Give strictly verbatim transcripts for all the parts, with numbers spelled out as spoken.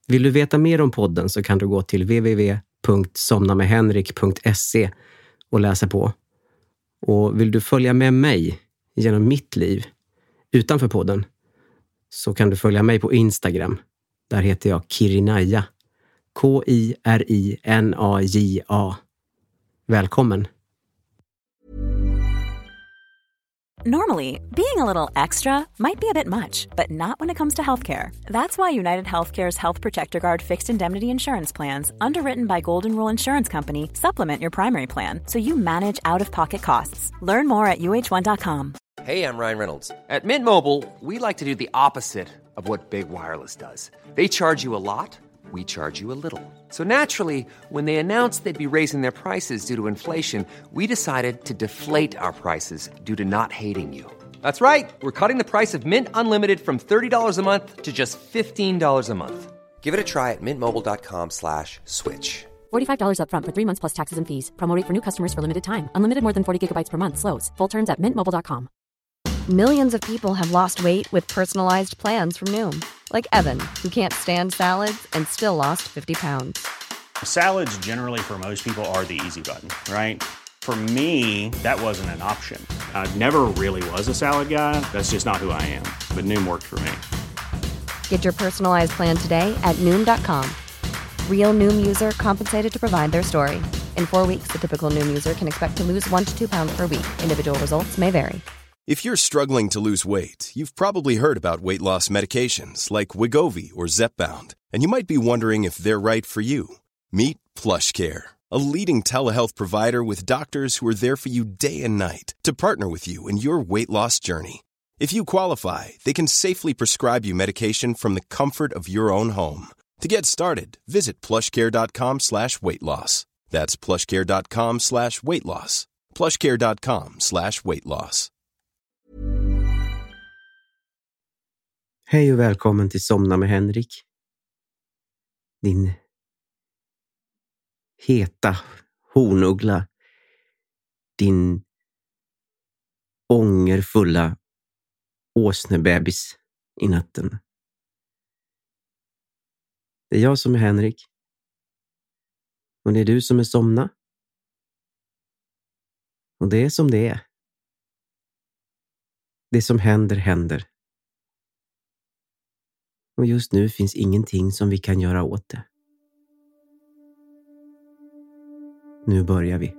Vill du veta mer om podden så kan du gå till w w w punkt somna med henrik punkt se och läsa på. Och vill du följa med mig genom mitt liv utanför podden så kan du följa mig på Instagram. Där heter jag Kirinaya. K I R I N A J A. Välkommen! Normally, being a little extra might be a bit much, but not when it comes to healthcare. That's why United Healthcare's Health Protector Guard fixed indemnity insurance plans, underwritten by Golden Rule Insurance Company, supplement your primary plan so you manage out-of-pocket costs. Learn more at U H one dot com. Hey, I'm Ryan Reynolds. At Mint Mobile, we like to do the opposite of what Big Wireless does. They charge you a lot, we charge you a little. So naturally, when they announced they'd be raising their prices due to inflation, we decided to deflate our prices due to not hating you. That's right. We're cutting the price of Mint Unlimited from thirty dollars a month to just fifteen dollars a month. Give it a try at mintmobile.com slash switch. forty-five dollars up front for three months plus taxes and fees. Promo rate for new customers for limited time. Unlimited more than forty gigabytes per month slows. Full terms at mint mobile dot com. Millions of people have lost weight with personalized plans from Noom. Like Evan, who can't stand salads and still lost fifty pounds. Salads generally for most people are the easy button, right? For me, that wasn't an option. I never really was a salad guy. That's just not who I am. But Noom worked for me. Get your personalized plan today at Noom dot com. Real Noom user compensated to provide their story. In four weeks, the typical Noom user can expect to lose one to two pounds per week. Individual results may vary. If you're struggling to lose weight, you've probably heard about weight loss medications like Wegovy or Zepbound, and you might be wondering if they're right for you. Meet PlushCare, a leading telehealth provider with doctors who are there for you day and night to partner with you in your weight loss journey. If you qualify, they can safely prescribe you medication from the comfort of your own home. To get started, visit plushcare.com slash weight loss. That's plushcare.com slash weight loss. plushcare.com slash weight loss. Hej och välkommen till Somna med Henrik. Din heta hornuggla. Din ångerfulla åsnebebis i natten. Det är jag som är Henrik. Och det är du som är Somna. Och det är som det är. Det som händer, händer. Och just nu finns ingenting som vi kan göra åt det. Nu börjar vi.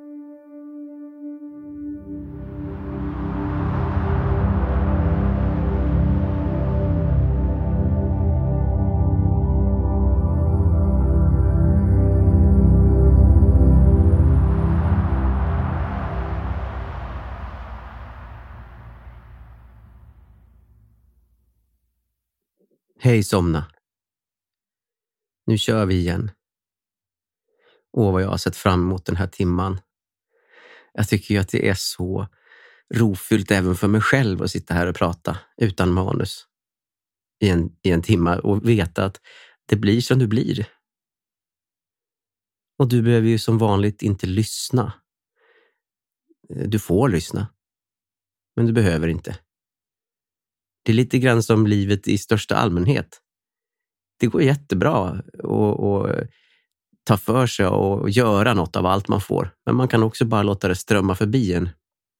Hej Somna. Nu kör vi igen. Åh, vad jag har sett fram emot den här timman. Jag tycker ju att det är så rofyllt även för mig själv att sitta här och prata utan manus i en, i en timma och veta att det blir som det blir. Och du behöver ju som vanligt inte lyssna. Du får lyssna. Men du behöver inte. Det är lite grann som livet i största allmänhet. Det går jättebra att ta för sig och göra något av allt man får. Men man kan också bara låta det strömma förbi en.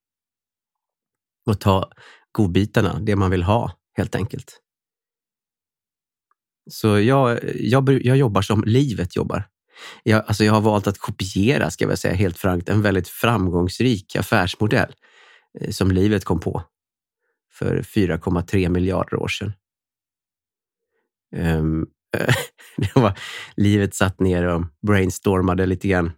Och ta godbitarna, det man vill ha helt enkelt. Så jag, jag, jag jobbar som livet jobbar. Jag, alltså jag har valt att kopiera, ska jag säga helt frankt, en väldigt framgångsrik affärsmodell som livet kom på för fyra komma tre miljarder år sedan. Um, det var, livet satt ner och brainstormade lite grann.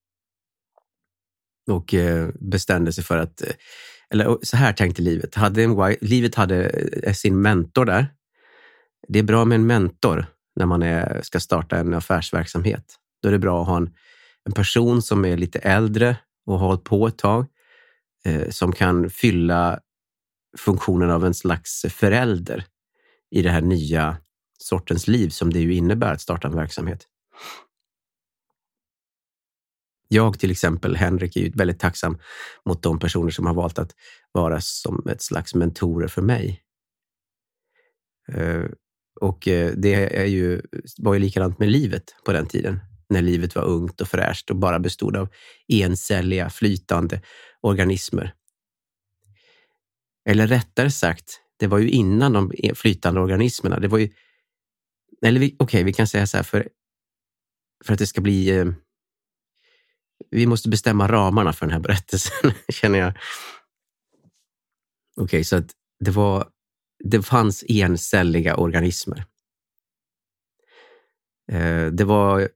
Och uh, bestämde sig för att, eller så här tänkte livet. Hade en, livet hade sin mentor där. Det är bra med en mentor när man är, ska starta en affärsverksamhet. Då är det bra att ha en, en person som är lite äldre och har hållit på ett tag. Eh, som kan fylla funktionen av en slags förälder i det här nya sortens liv som det ju innebär att starta en verksamhet. Jag till exempel, Henrik, är ju väldigt tacksam mot de personer som har valt att vara som ett slags mentorer för mig. Och det är ju, var ju likadant med livet på den tiden. När livet var ungt och fräscht och bara bestod av encelliga, flytande organismer. Eller rättare sagt, det var ju innan de flytande organismerna. Det var ju, eller okej, okay, vi kan säga så här, för, för att det ska bli... Eh, vi måste bestämma ramarna för den här berättelsen, känner jag. Okej, okay, så att det var... Det fanns encelliga organismer. Eh, det var...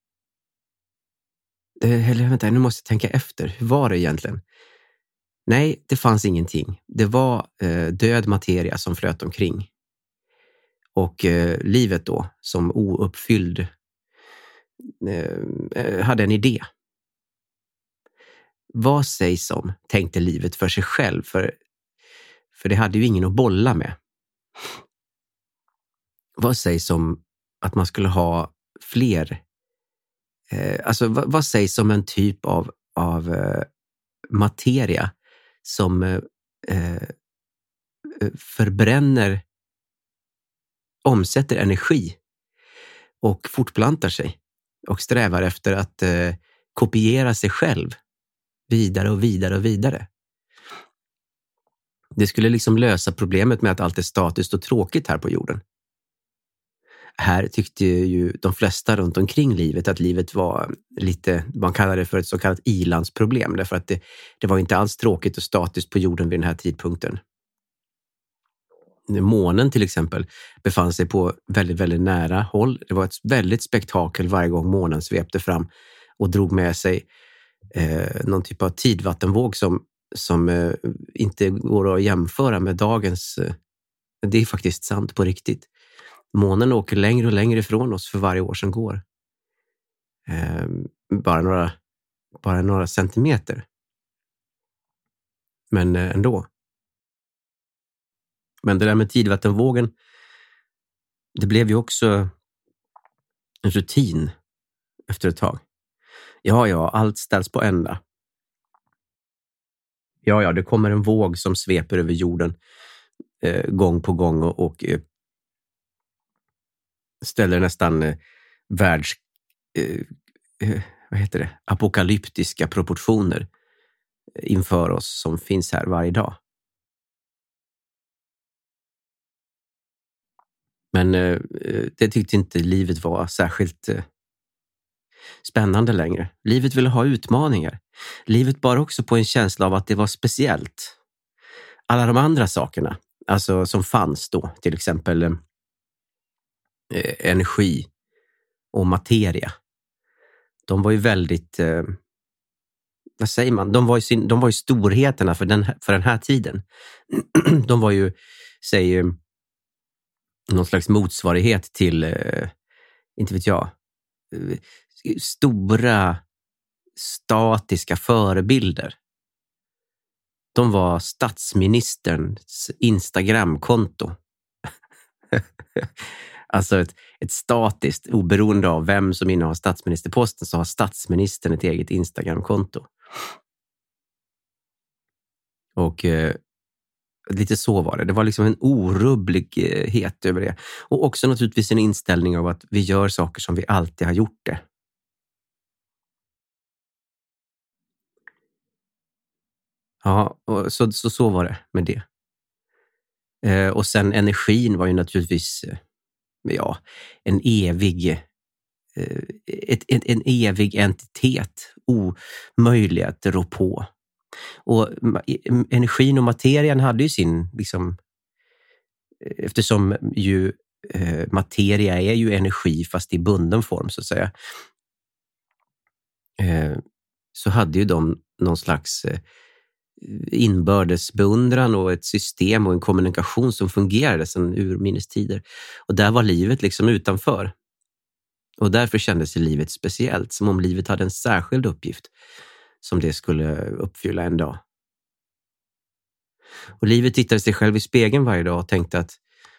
Det, eller vänta, nu måste jag tänka efter. Hur var det egentligen? Nej, det fanns ingenting. Det var eh, död materia som flöt omkring. Och eh, livet då, som ouppfylld, eh, hade en idé. Vad sägs om, tänkte livet för sig själv, för, för det hade ju ingen att bolla med. Vad sägs om att man skulle ha fler, eh, alltså vad, vad sägs om en typ av, av eh, materia som eh, förbränner, omsätter energi och fortplantar sig och strävar efter att eh, kopiera sig själv vidare och vidare och vidare. Det skulle liksom lösa problemet med att allt är statiskt och tråkigt här på jorden. Här tyckte ju de flesta runt omkring livet att livet var lite, man kallar det för ett så kallat ilandsproblem, därför att det, det var inte alls tråkigt och statiskt på jorden vid den här tidpunkten. Månen till exempel befann sig på väldigt, väldigt nära håll. Det var ett väldigt spektakel varje gång månen svepte fram och drog med sig eh, någon typ av tidvattenvåg som, som eh, inte går att jämföra med dagens. Eh, det är faktiskt sant på riktigt. Månen åker längre och längre ifrån oss för varje år som går. Eh, bara, några, bara några centimeter. Men eh, ändå. Men det där med tidvattenvågen, det blev ju också en rutin efter ett tag. Ja, ja, allt ställs på ända. Ja, ja, det kommer en våg som sveper över jorden eh, gång på gång och, och eh, ställer nästan eh, världs... Eh, eh, vad heter det? Apokalyptiska proportioner inför oss som finns här varje dag. Men eh, det tyckte inte livet var särskilt eh, spännande längre. Livet ville ha utmaningar. Livet bar också på en känsla av att det var speciellt. Alla de andra sakerna, alltså som fanns då, till exempel eh, energi och materia. De var ju väldigt, eh, vad säger man? De var ju, sin, de var ju storheterna för den, för den här tiden. De var ju, säger någon slags motsvarighet till, eh, inte vet jag, eh, stora statiska förebilder. De var statsministerns Instagramkonto. Alltså ett, ett statiskt, oberoende av vem som innehar statsministerposten, så har statsministern ett eget Instagramkonto. Och eh, lite så var det. Det var liksom en orubblighet över det. Och också naturligtvis en inställning av att vi gör saker som vi alltid har gjort det. Ja, och så, så, så var det med det. Eh, och sen energin var ju naturligtvis eh, ja, en evig eh, ett, ett, en evig entitet, omöjlig att rå på. Och energin och materien hade ju sin, liksom, eftersom ju eh, materia är ju energi fast i bunden form så att säga, eh, så hade ju de någon slags eh, inbördes beundran och ett system och en kommunikation som fungerade sedan urminnes tider. Och där var livet liksom utanför. Och därför kändes livet speciellt, som om livet hade en särskild uppgift som det skulle uppfylla en dag. Och livet tittade sig själv i spegeln varje dag och tänkte att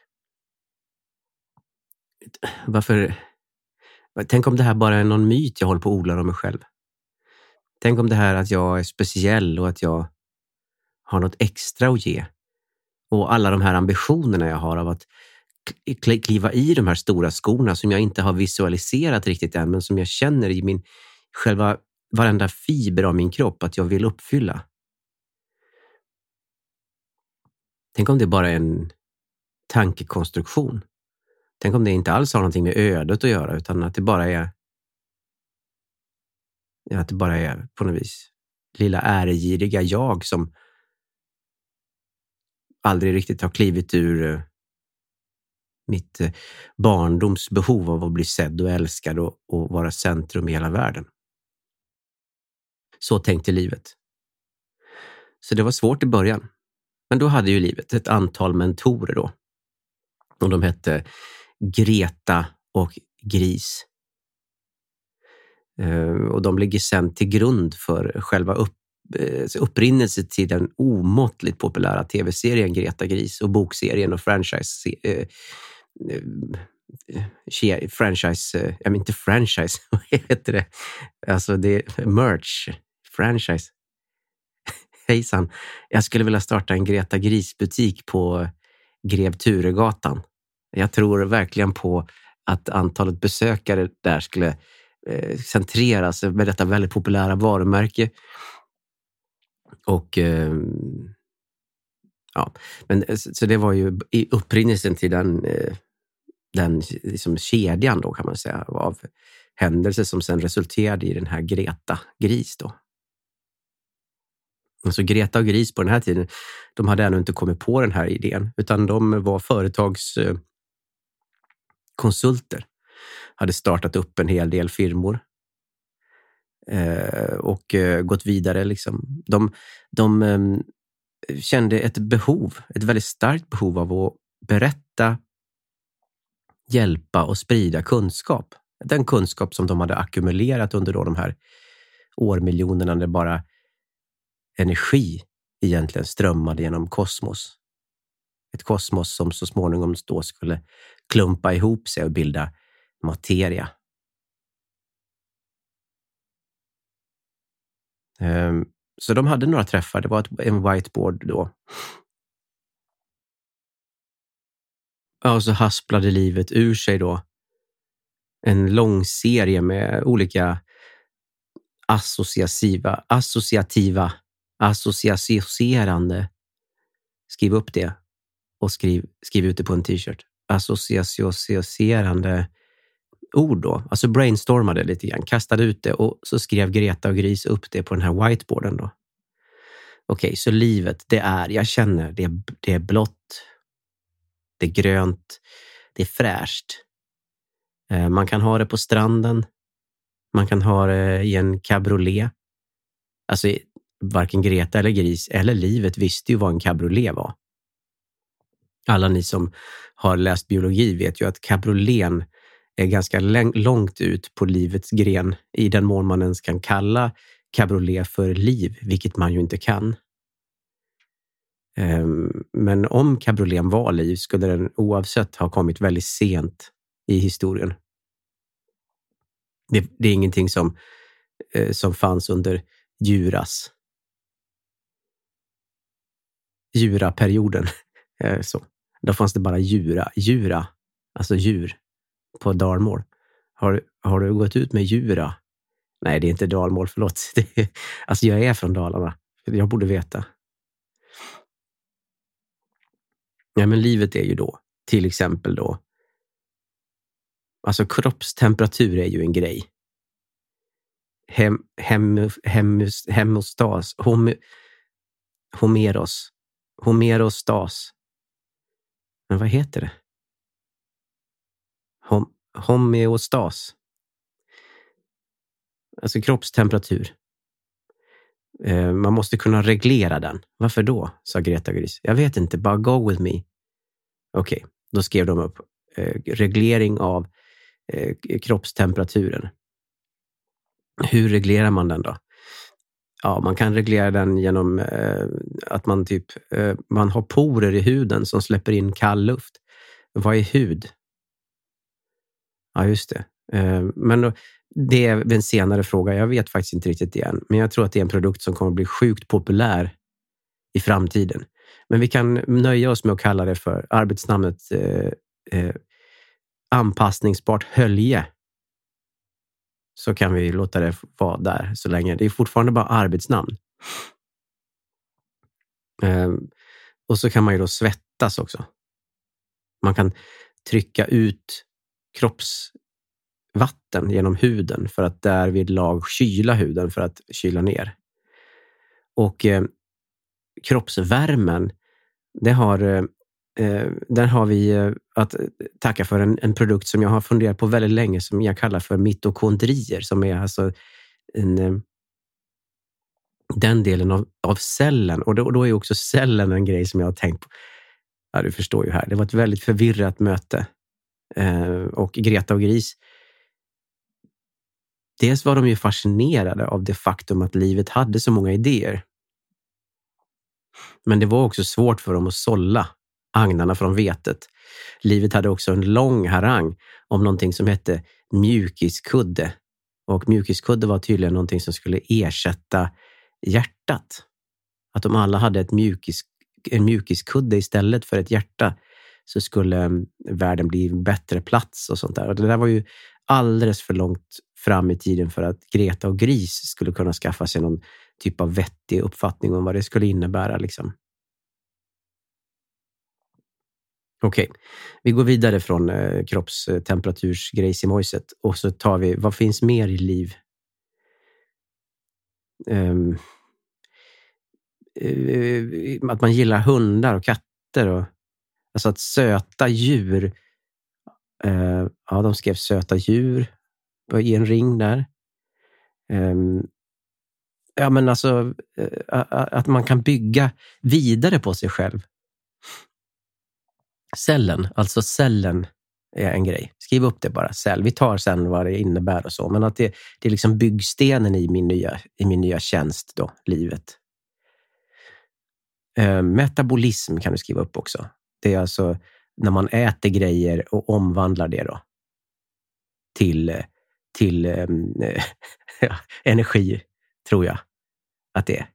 varför, tänk om det här bara är någon myt jag håller på att odla om mig själv. Tänk om det här att jag är speciell och att jag har något extra att ge. Och alla de här ambitionerna jag har av att kliva i de här stora skorna som jag inte har visualiserat riktigt än, men som jag känner i min själva varenda fiber av min kropp att jag vill uppfylla. Tänk om det bara är en tankekonstruktion. Tänk om det inte alls har någonting med ödet att göra, utan att det bara är ja, att det bara är på något vis lilla ärgiriga jag som aldrig riktigt har klivit ur mitt barndoms behov av att bli sedd och älskad och, och vara centrum i hela världen. Så tänkte livet. Så det var svårt i början. Men då hade ju livet ett antal mentorer då. Och de hette Greta och Gris. Och de ligger sedan till grund för själva upp, upprinnelse till den omåttligt populära tv-serien Greta Gris och bokserien och franchise eh, eh, franchise, eh, jag menar inte franchise, vad heter det? Alltså det är merch, franchise. Hejsan, jag skulle vilja starta en Greta Gris-butik på Grev Turegatan. Jag tror verkligen på att antalet besökare där skulle eh, centreras med detta väldigt populära varumärke. Och eh, ja, men så det var ju i upprinnelsen till den, eh, den liksom kedjan då kan man säga av händelser som sen resulterade i den här Greta Gris då. Så Greta och Gris på den här tiden, de hade ännu inte kommit på den här idén, utan de var företagskonsulter. Hade startat upp en hel del firmor eh, och eh, gått vidare. Liksom. De, de eh, kände ett behov, ett väldigt starkt behov av att berätta, hjälpa och sprida kunskap. Den kunskap som de hade ackumulerat under då de här årmiljonerna när bara energi egentligen strömmade genom kosmos. Ett kosmos som så småningom då skulle klumpa ihop sig och bilda materia. Um, så de hade några träffar. Det var ett, en whiteboard då. Ja, och så hasplade livet ur sig då en lång serie med olika associativa, associativa associacerande. Skriv upp det och skriv, skriv ut det på en t-shirt. Associacerande ord då. Alltså brainstormade lite grann. Kastade ut det och så skrev Greta och Gris upp det på den här whiteboarden då. Okej, okay, så livet det är, jag känner, det är, det är blått. Det är grönt. Det är fräscht. Eh, man kan ha det på stranden. Man kan ha det i en cabriolet. Alltså varken Greta eller Gris eller livet visste ju vad en cabriolet var. Alla ni som har läst biologi vet ju att cabrioleten är ganska långt ut på livets gren i den mån man ens kan kalla cabriolet för liv, vilket man ju inte kan. Men om cabrioleten var liv skulle den oavsett ha kommit väldigt sent i historien. Det, det är ingenting som, som fanns under Juras. Jura-perioden. Så. Då fanns det bara djura. Djura. Alltså djur. På dalmål. Har, har du gått ut med djura? Nej, det är inte dalmål, förlåt. Det är, alltså jag är från Dalarna. Jag borde veta. Ja, men livet är ju då. Till exempel då. Alltså kroppstemperatur är ju en grej. Hem, hem, hemus, hemostas. Hom, homeros. Homerostas. Men vad heter det? Hom, homeostas. Alltså kroppstemperatur. Eh, man måste kunna reglera den. Varför då? Sa Greta Gris. Jag vet inte, bara go with me. Okej, okay, då skrev de upp eh, reglering av eh, kroppstemperaturen. Hur reglerar man den då? Ja, man kan reglera den genom eh, att man typ eh, man har porer i huden som släpper in kall luft. Vad är hud? Ja, just det. Eh, men då, det är en senare fråga. Jag vet faktiskt inte riktigt det än. Men jag tror att det är en produkt som kommer att bli sjukt populär i framtiden. Men vi kan nöja oss med att kalla det för arbetsnamnet eh, eh, anpassningsbart hölje, så kan vi låta det vara där så länge. Det är fortfarande bara arbetsnamn. Eh, och så kan man ju då svettas också. Man kan trycka ut kroppsvatten genom huden för att därvid lag kyla huden för att kyla ner. Och eh, kroppsvärmen, det har, eh, där har vi eh, att tacka för en, en produkt som jag har funderat på väldigt länge, som jag kallar för mitokondrier, som är alltså en, eh, den delen av, av cellen. Och då, och då är också cellen en grej som jag har tänkt på. Ja, du förstår ju här. Det var ett väldigt förvirrat möte. Eh, och Greta och Gris, dels var de ju fascinerade av det faktum att livet hade så många idéer. Men det var också svårt för dem att sålla agnarna från vetet. Livet hade också en lång harang om någonting som hette mjukiskudde. Och mjukiskudde var tydligen någonting som skulle ersätta hjärtat. Att om alla hade ett mjukis, en mjukiskudde istället för ett hjärta, så skulle världen bli en bättre plats och sånt där. Och det där var ju alldeles för långt fram i tiden för att Greta och Gris skulle kunna skaffa sig någon typ av vettig uppfattning om vad det skulle innebära liksom. Okej, okay. Vi går vidare från eh, kroppstemperatursgrejsimojset och så tar vi, vad finns mer i liv? Um, uh, att man gillar hundar och katter och alltså att söta djur, uh, ja, de skrev söta djur i en ring där. Um, ja, men alltså uh, att man kan bygga vidare på sig själv. Cellen, alltså cellen är en grej. Skriv upp det bara, cell. Vi tar sen vad det innebär och så. Men att det, det är liksom byggstenen i min nya, i min nya tjänst då, livet. Uh, metabolism kan du skriva upp också. Det är alltså när man äter grejer och omvandlar det då till, till um, energi, tror jag att det är.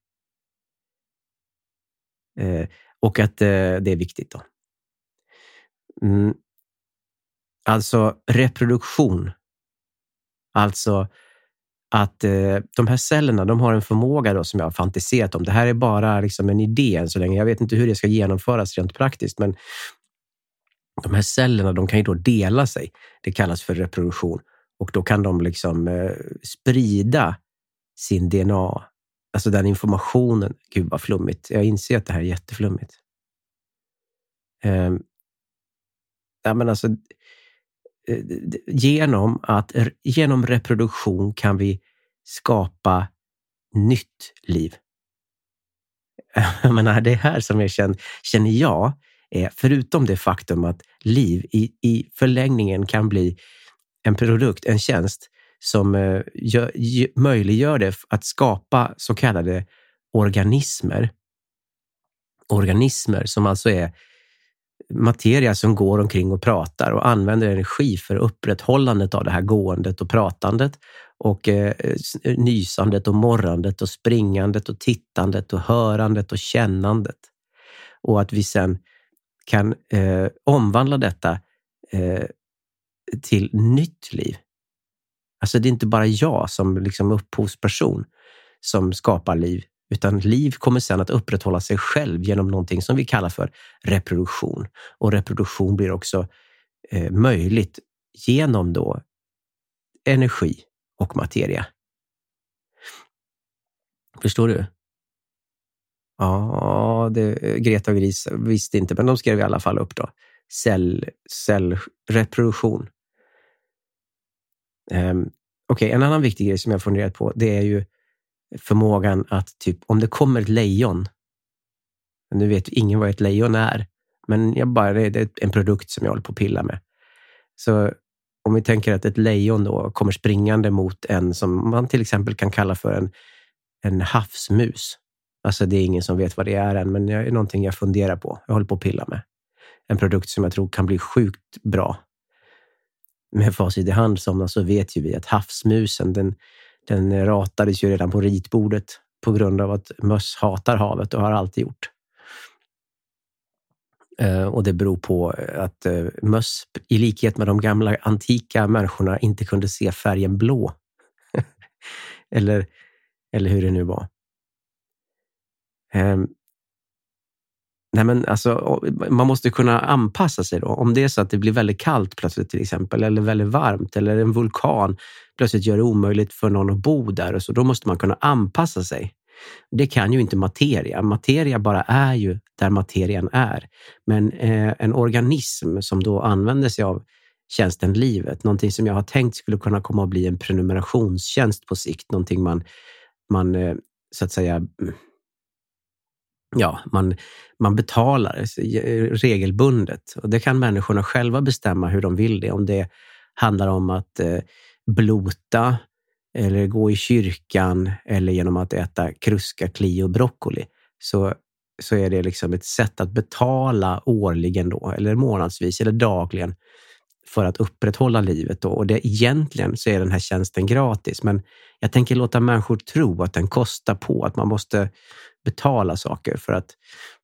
Uh, och att uh, det är viktigt då. Mm. Alltså reproduktion. Alltså att eh, de här cellerna, de har en förmåga då som jag har fantiserat om. Det här är bara liksom en idé än så länge. Jag vet inte hur det ska genomföras rent praktiskt, men de här cellerna, de kan ju då dela sig. Det kallas för reproduktion. Och då kan de liksom eh, sprida sin D N A. Alltså den informationen. Gud vad flummigt. Jag inser att det här är jätteflummigt. Eh, Ja, men alltså, genom, att, genom reproduktion kan vi skapa nytt liv. Jag menar, det här som jag känner, känner jag är, förutom det faktum att liv i, i förlängningen kan bli en produkt, en tjänst som gör, möjliggör det att skapa så kallade organismer. Organismer som alltså är materia som går omkring och pratar och använder energi för upprätthållandet av det här gåendet och pratandet och eh, nysandet och morrandet och springandet och tittandet och hörandet och kännandet. Och att vi sen kan eh, omvandla detta eh, till nytt liv. Alltså det är inte bara jag som liksom upphovsperson som skapar liv, utan liv kommer sedan att upprätthålla sig själv genom någonting som vi kallar för reproduktion. Och reproduktion blir också eh, möjligt genom då energi och materia. Förstår du? Ja, det, Greta och Gris visste inte, men de skrev i alla fall upp då. Cell, cellreproduktion. Um, Okej, okay, en annan viktig grej som jag funderat på, det är ju förmågan att typ, om det kommer ett lejon, nu vet ingen vad ett lejon är, men jag bara, det är en produkt som jag håller på att pilla med. Så om vi tänker att ett lejon då kommer springande mot en som man till exempel kan kalla för en, en havsmus. Alltså det är ingen som vet vad det är än, men det är någonting jag funderar på. Jag håller på att pilla med. En produkt som jag tror kan bli sjukt bra. Med facit i hand som så vet ju vi att havsmusen, den Den ratades ju redan på ritbordet på grund av att möss hatar havet och har alltid gjort. Eh, och det beror på att eh, möss, i likhet med de gamla antika människorna, inte kunde se färgen blå. eller, eller hur det nu var. Eh, nej men alltså, man måste kunna anpassa sig då. Om det är så att det blir väldigt kallt plötsligt till exempel, eller väldigt varmt, eller en vulkan plötsligt gör det omöjligt för någon att bo där, och så, då måste man kunna anpassa sig. Det kan ju inte materia. Materia bara är ju där materian är. Men eh, en organism som då använder sig av tjänsten livet, någonting som jag har tänkt skulle kunna komma att bli en prenumerationstjänst på sikt, någonting man, man eh, så att säga, ja, man, man betalar regelbundet. Och det kan människorna själva bestämma hur de vill det. Om det handlar om att eh, blota, eller gå i kyrkan, eller genom att äta kruska, kli och broccoli, så, så är det liksom ett sätt att betala årligen då, eller månadsvis eller dagligen, för att upprätthålla livet då. Och det, egentligen så är den här tjänsten gratis, men jag tänker låta människor tro att den kostar på, att man måste betala saker, för att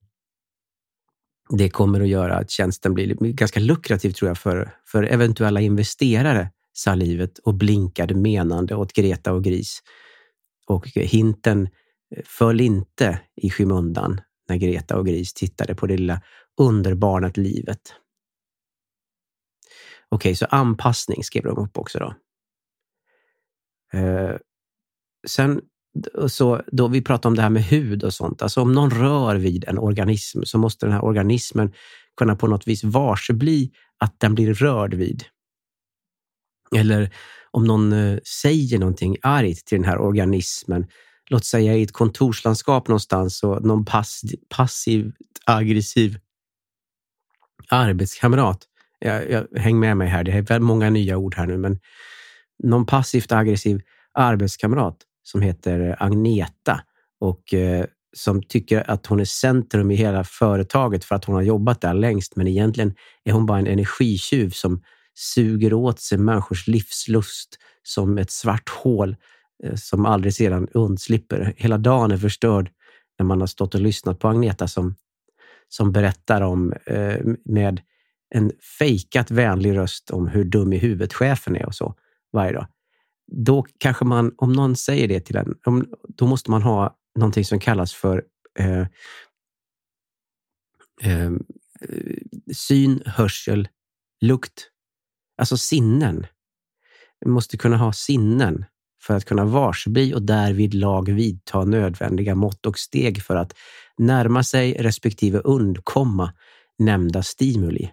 det kommer att göra att tjänsten blir ganska lukrativ, tror jag, för, för eventuella investerare, sa livet och blinkade menande åt Greta och Gris. Och hinten föll inte i skymundan när Greta och Gris tittade på det lilla underbarnet livet. Okej, så anpassning skrev de upp också då. Eh, sen så då vi pratar om det här med hud och sånt. Alltså om någon rör vid en organism, så måste den här organismen kunna på något vis varsebli att den blir rörd vid. Eller om någon eh, säger någonting argt till den här organismen, låt säga i ett kontorslandskap någonstans, och någon pass, passivt aggressiv arbetskamrat, jag, jag häng med mig här, det är väldigt många nya ord här nu, men någon passivt aggressiv arbetskamrat som heter Agneta och eh, som tycker att hon är centrum i hela företaget för att hon har jobbat där längst, men egentligen är hon bara en energitjuv som suger åt sig människors livslust som ett svart hål eh, som aldrig sedan undslipper. Hela dagen är förstörd när man har stått och lyssnat på Agneta som, som berättar om eh, med en fejkat vänlig röst om hur dum i huvudet chefen är och så varje dag. Då kanske man, om någon säger det till en, om, då måste man ha någonting som kallas för eh, eh, syn, hörsel, lukt. Alltså sinnen. Vi måste kunna ha sinnen för att kunna varsebli och därvid lag vidta nödvändiga mått och steg för att närma sig respektive undkomma nämnda stimuli.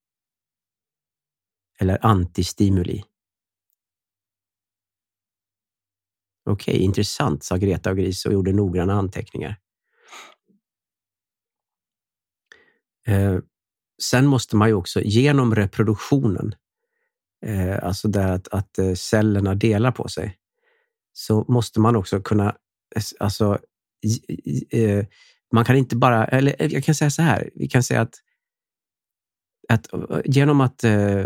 Eller antistimuli. Okej, intressant, sa Greta och Gris och gjorde noggranna anteckningar. Eh, sen måste man ju också genom reproduktionen, eh, alltså där att, att eh, cellerna delar på sig, så måste man också kunna, alltså eh, man kan inte bara, eller jag kan säga så här, vi kan säga att, att genom att eh,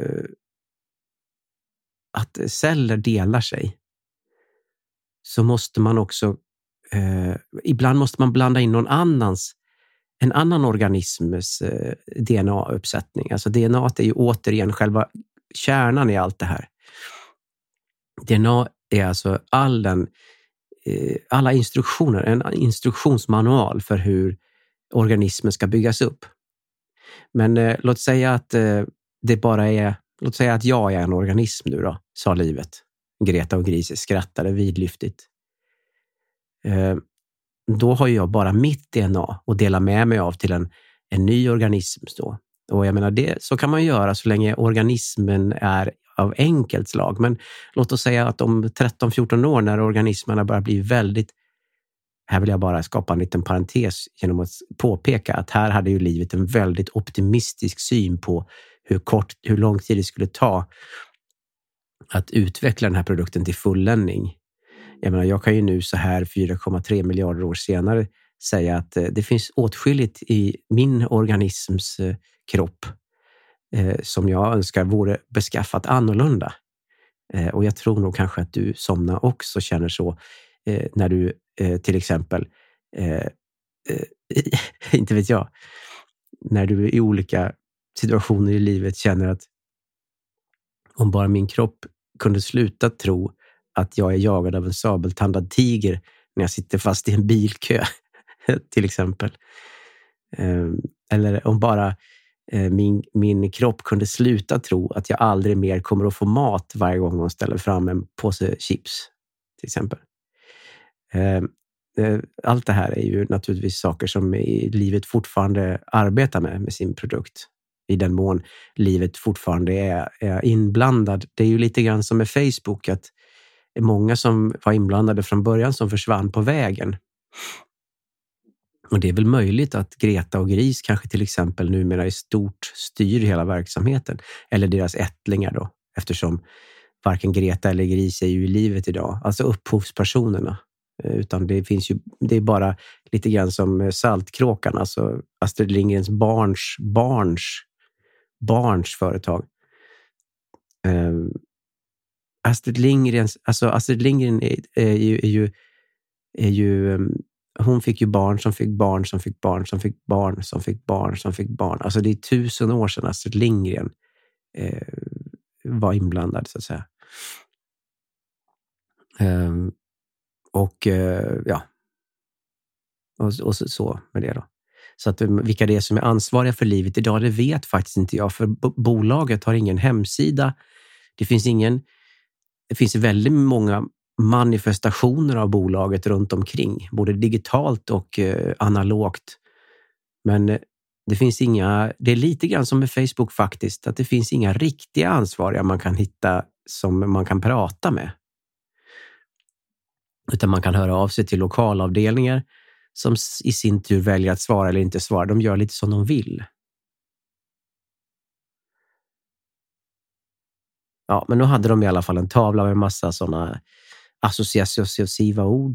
att celler delar sig, så måste man också, eh, ibland måste man blanda in någon annans, en annan organisms eh, D N A-uppsättning. Alltså D N A är ju återigen själva kärnan i allt det här. D N A är alltså all den, eh, alla instruktioner, en instruktionsmanual för hur organismen ska byggas upp. Men eh, låt säga att eh, det bara är, låt säga att jag är en organism nu då, sa livet. Greta och Gris skrattade vidlyftigt. Eh, då har jag bara mitt D N A att dela med mig av till en, en ny organism då. Och jag menar, det, så kan man göra så länge organismen är av enkelt slag. Men låt oss säga att om tretton fjorton år, när organismerna börjar bli väldigt, här vill jag bara skapa en liten parentes genom att påpeka att här hade ju livet en väldigt optimistisk syn på hur kort, hur lång tid det skulle ta att utveckla den här produkten till fulländning. Jag menar, jag kan ju nu så här fyra komma tre miljarder år senare säga att det finns åtskilligt i min organisms kropp eh, som jag önskar vore beskaffat annorlunda. Eh, och jag tror nog kanske att du somnar också känner så eh, när du eh, till exempel eh, eh, inte vet jag när du i olika situationer i livet känner att om bara min kropp kunde sluta tro att jag är jagad av en sabeltandad tiger när jag sitter fast i en bilkö, till exempel. Eller om bara min, min kropp kunde sluta tro att jag aldrig mer kommer att få mat varje gång de ställer fram en påse chips, till exempel. Allt det här är ju naturligtvis saker som i livet fortfarande arbetar med, med sin produkt. I den mån livet fortfarande är, är inblandad. Det är ju lite grann som med Facebook, att det är många som var inblandade från början som försvann på vägen. Och det är väl möjligt att Greta och Gris kanske till exempel numera i stort styr hela verksamheten. Eller deras ättlingar då, eftersom varken Greta eller Gris är ju i livet idag. Alltså upphovspersonerna. Utan det finns ju, det är bara lite grann som Saltkråkan, alltså Astrid Lindgrens barns barns barns företag. Uh, Astrid Lindgrens, alltså Astrid Lindgren är, är ju, är ju, är ju um, hon fick ju barn som fick barn som fick barn som fick barn som fick barn som fick barn. Alltså det är tusen år sedan Astrid Lindgren uh, var inblandad, så att säga. Um, Och ja, och, och så, så med det då. Så att vilka det är som är ansvariga för livet idag, det vet faktiskt inte jag. För b- bolaget har ingen hemsida. Det finns ingen, det finns väldigt många manifestationer av bolaget runt omkring. Både digitalt och eh, analogt. Men det finns inga, det är lite grann som med Facebook faktiskt. Att det finns inga riktiga ansvariga man kan hitta som man kan prata med. Utan man kan höra av sig till lokalavdelningar som i sin tur väljer att svara eller inte svara. De gör lite som de vill. Ja, men nu hade de i alla fall en tavla med massa sådana associativa ord.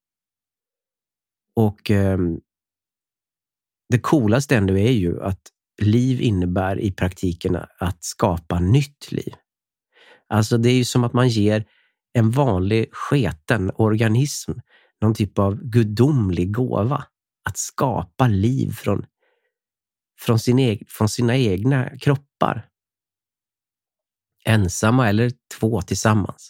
Och eh, det coolaste ändå är ju att liv innebär i praktiken att skapa nytt liv. Alltså det är ju som att man ger en vanlig sketen organism någon typ av gudomlig gåva att skapa liv från, från, sin eg, från sina egna kroppar. Ensamma eller två tillsammans.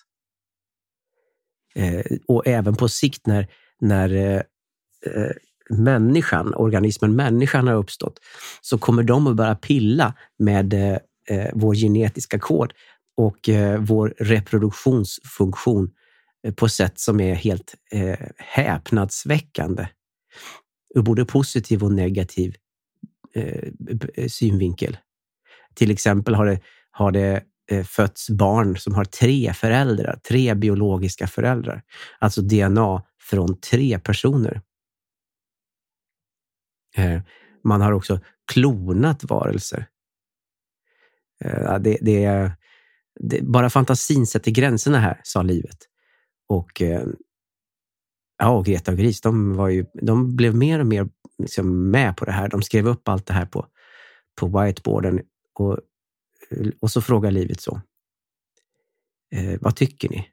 Eh, och även på sikt när, när eh, människan, organismen människan har uppstått, så kommer de att börja pilla med eh, vår genetiska kod och eh, vår reproduktionsfunktion eh, på sätt som är helt eh, häpnadsväckande ur både positiv och negativ eh, synvinkel. Till exempel har det, har det eh, fötts barn som har tre föräldrar, tre biologiska föräldrar. Alltså D N A från tre personer. Eh, man har också klonat varelser. Eh, det, det är Det, bara fantasin sätter gränserna här, sa livet. Och eh, ja, Greta och Gris, de, var ju, de blev mer och mer liksom med på det här. De skrev upp allt det här på, på whiteboarden. Och, och så frågar livet så. Eh, vad tycker ni?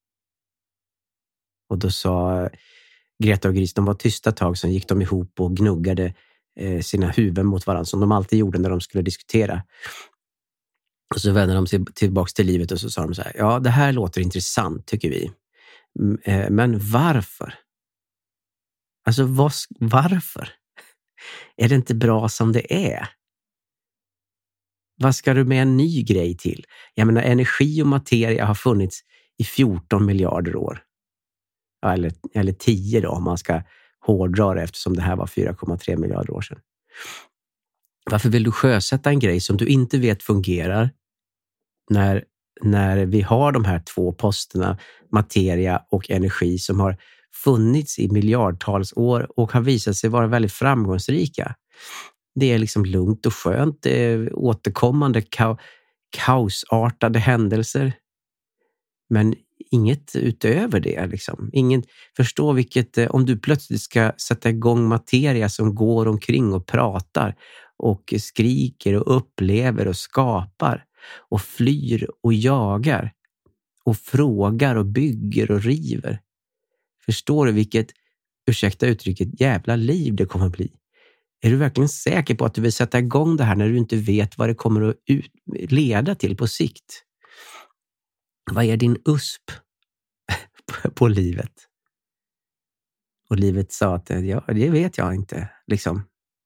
Och då sa Greta och Gris, de var tysta tag, sen gick de ihop och gnuggade eh, sina huvuden mot varandra som de alltid gjorde när de skulle diskutera. Och så vände de sig tillbaka till livet och så sa de så här: ja, det här låter intressant tycker vi. Men varför? Alltså vad, varför? Är det inte bra som det är? Vad ska du med en ny grej till? Jag menar, energi och materia har funnits i fjorton miljarder år. Ja, eller, eller tio då om man ska hårdra det, eftersom det här var fyra komma tre miljarder år sedan. Varför vill du sjösätta en grej som du inte vet fungerar när, när vi har de här två posterna, materia och energi, som har funnits i miljardtals år och har visat sig vara väldigt framgångsrika? Det är liksom lugnt och skönt, det är återkommande ka- kaosartade händelser. Men inget utöver det liksom. Ingen förstår vilket, om du plötsligt ska sätta igång materia som går omkring och pratar och skriker och upplever och skapar och flyr och jagar och frågar och bygger och river. Förstår du vilket, ursäkta uttrycket, jävla liv det kommer att bli? Är du verkligen säker på att du vill sätta igång det här när du inte vet vad det kommer att ut- leda till på sikt? Vad är din U S P på, på livet? Och livet sa att ja, det vet jag inte. Liksom.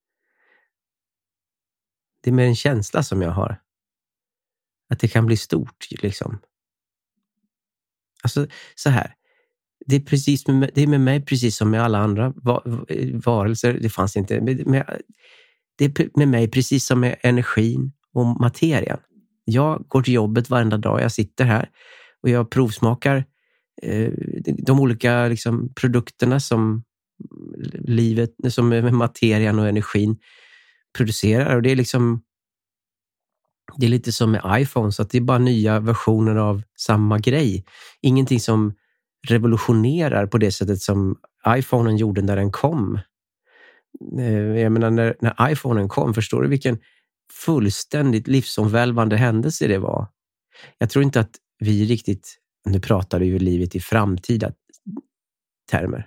Det är mer en känsla som jag har. Att det kan bli stort. Liksom. Alltså så här. Det är, precis med, det är med mig precis som med alla andra varelser. Det fanns inte. Med, det är med mig precis som med energin och materien. Jag går till jobbet varenda dag. Jag sitter här och jag provsmakar eh, de olika liksom, produkterna som livet, som med materien och energin producerar. Och det är liksom det är lite som med iPhone, så att det är bara nya versioner av samma grej. Ingenting som revolutionerar på det sättet som iPhonen gjorde när den kom. Jag menar, när, när iPhonen kom, förstår du vilken fullständigt livsomvälvande händelse det var? Jag tror inte att vi riktigt, nu pratar vi ju livet i framtida termer.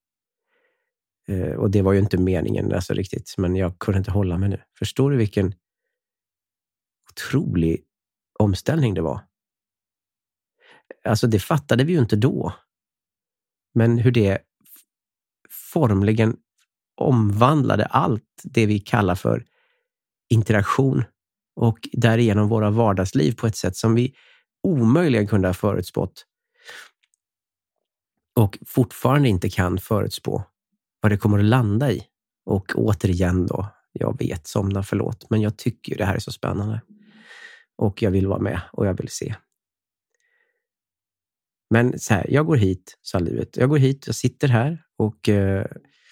Och det var ju inte meningen alltså riktigt, men jag kunde inte hålla mig nu. Förstår du vilken otrolig omställning det var? Alltså det fattade vi ju inte då. Men hur det formligen omvandlade allt det vi kallar för interaktion och därigenom våra vardagsliv på ett sätt som vi omöjligen kunde ha förutspått. Och fortfarande inte kan förutspå vad det kommer att landa i. Och återigen då, jag vet, somna, förlåt, men jag tycker det här är så spännande. Och jag vill vara med och jag vill se. Men så här, jag går hit, sa livet. Jag går hit, jag sitter här och eh,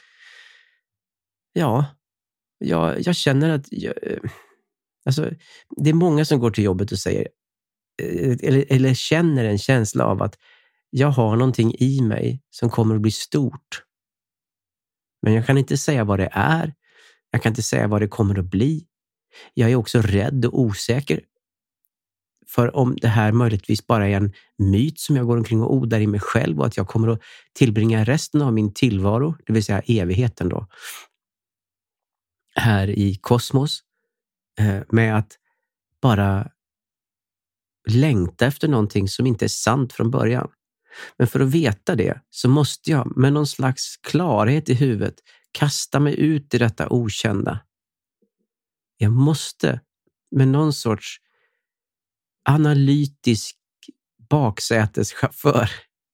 ja, jag, jag känner att jag, alltså, det är många som går till jobbet och säger eh, eller, eller känner en känsla av att jag har någonting i mig som kommer att bli stort. Men jag kan inte säga vad det är. Jag kan inte säga vad det kommer att bli. Jag är också rädd och osäker. För om det här möjligtvis bara är en myt som jag går omkring och odlar i mig själv och att jag kommer att tillbringa resten av min tillvaro, det vill säga evigheten då, här i kosmos med att bara längta efter någonting som inte är sant från början. Men för att veta det så måste jag med någon slags klarhet i huvudet kasta mig ut i detta okända. Jag måste med någon sorts analytisk baksäteschaufför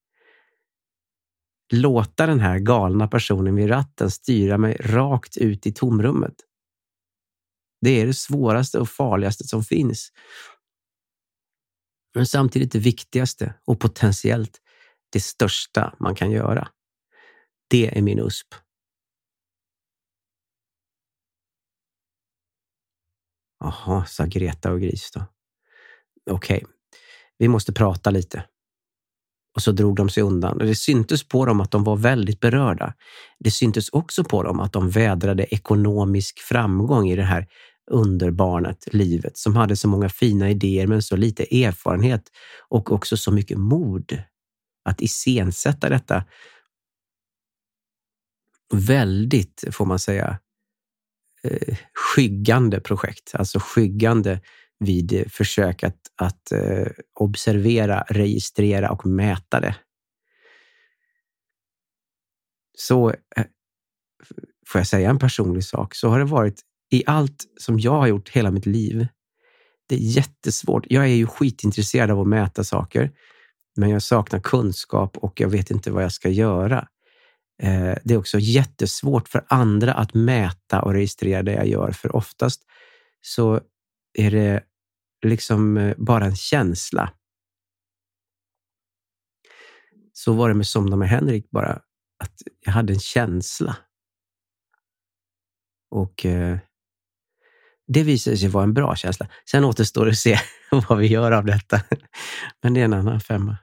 låta den här galna personen vid ratten styra mig rakt ut i tomrummet. Det är det svåraste och farligaste som finns. Men samtidigt det viktigaste och potentiellt det största man kan göra. Det är min U S P. Jaha, sa Greta och Gris då. Okej, okay. Vi måste prata lite. Och så drog de sig undan. Och det syntes på dem att de var väldigt berörda. Det syntes också på dem att de vädrade ekonomisk framgång i det här underbarnet, livet. Som hade så många fina idéer men så lite erfarenhet. Och också så mycket mod att iscensätta detta väldigt, får man säga, eh, skyggande projekt. Alltså skyggande vid försök att, att eh, observera, registrera och mäta det. Så eh, får jag säga en personlig sak, så har det varit i allt som jag har gjort hela mitt liv. Det är jättesvårt. Jag är ju skitintresserad av att mäta saker, men jag saknar kunskap och jag vet inte vad jag ska göra. Eh, det är också jättesvårt för andra att mäta och registrera det jag gör, för oftast så är det liksom bara en känsla. Så var det med Somna med Henrik, bara att jag hade en känsla. Och eh, det visade sig vara en bra känsla. Sen återstår det att se vad vi gör av detta. Men det är en annan femma.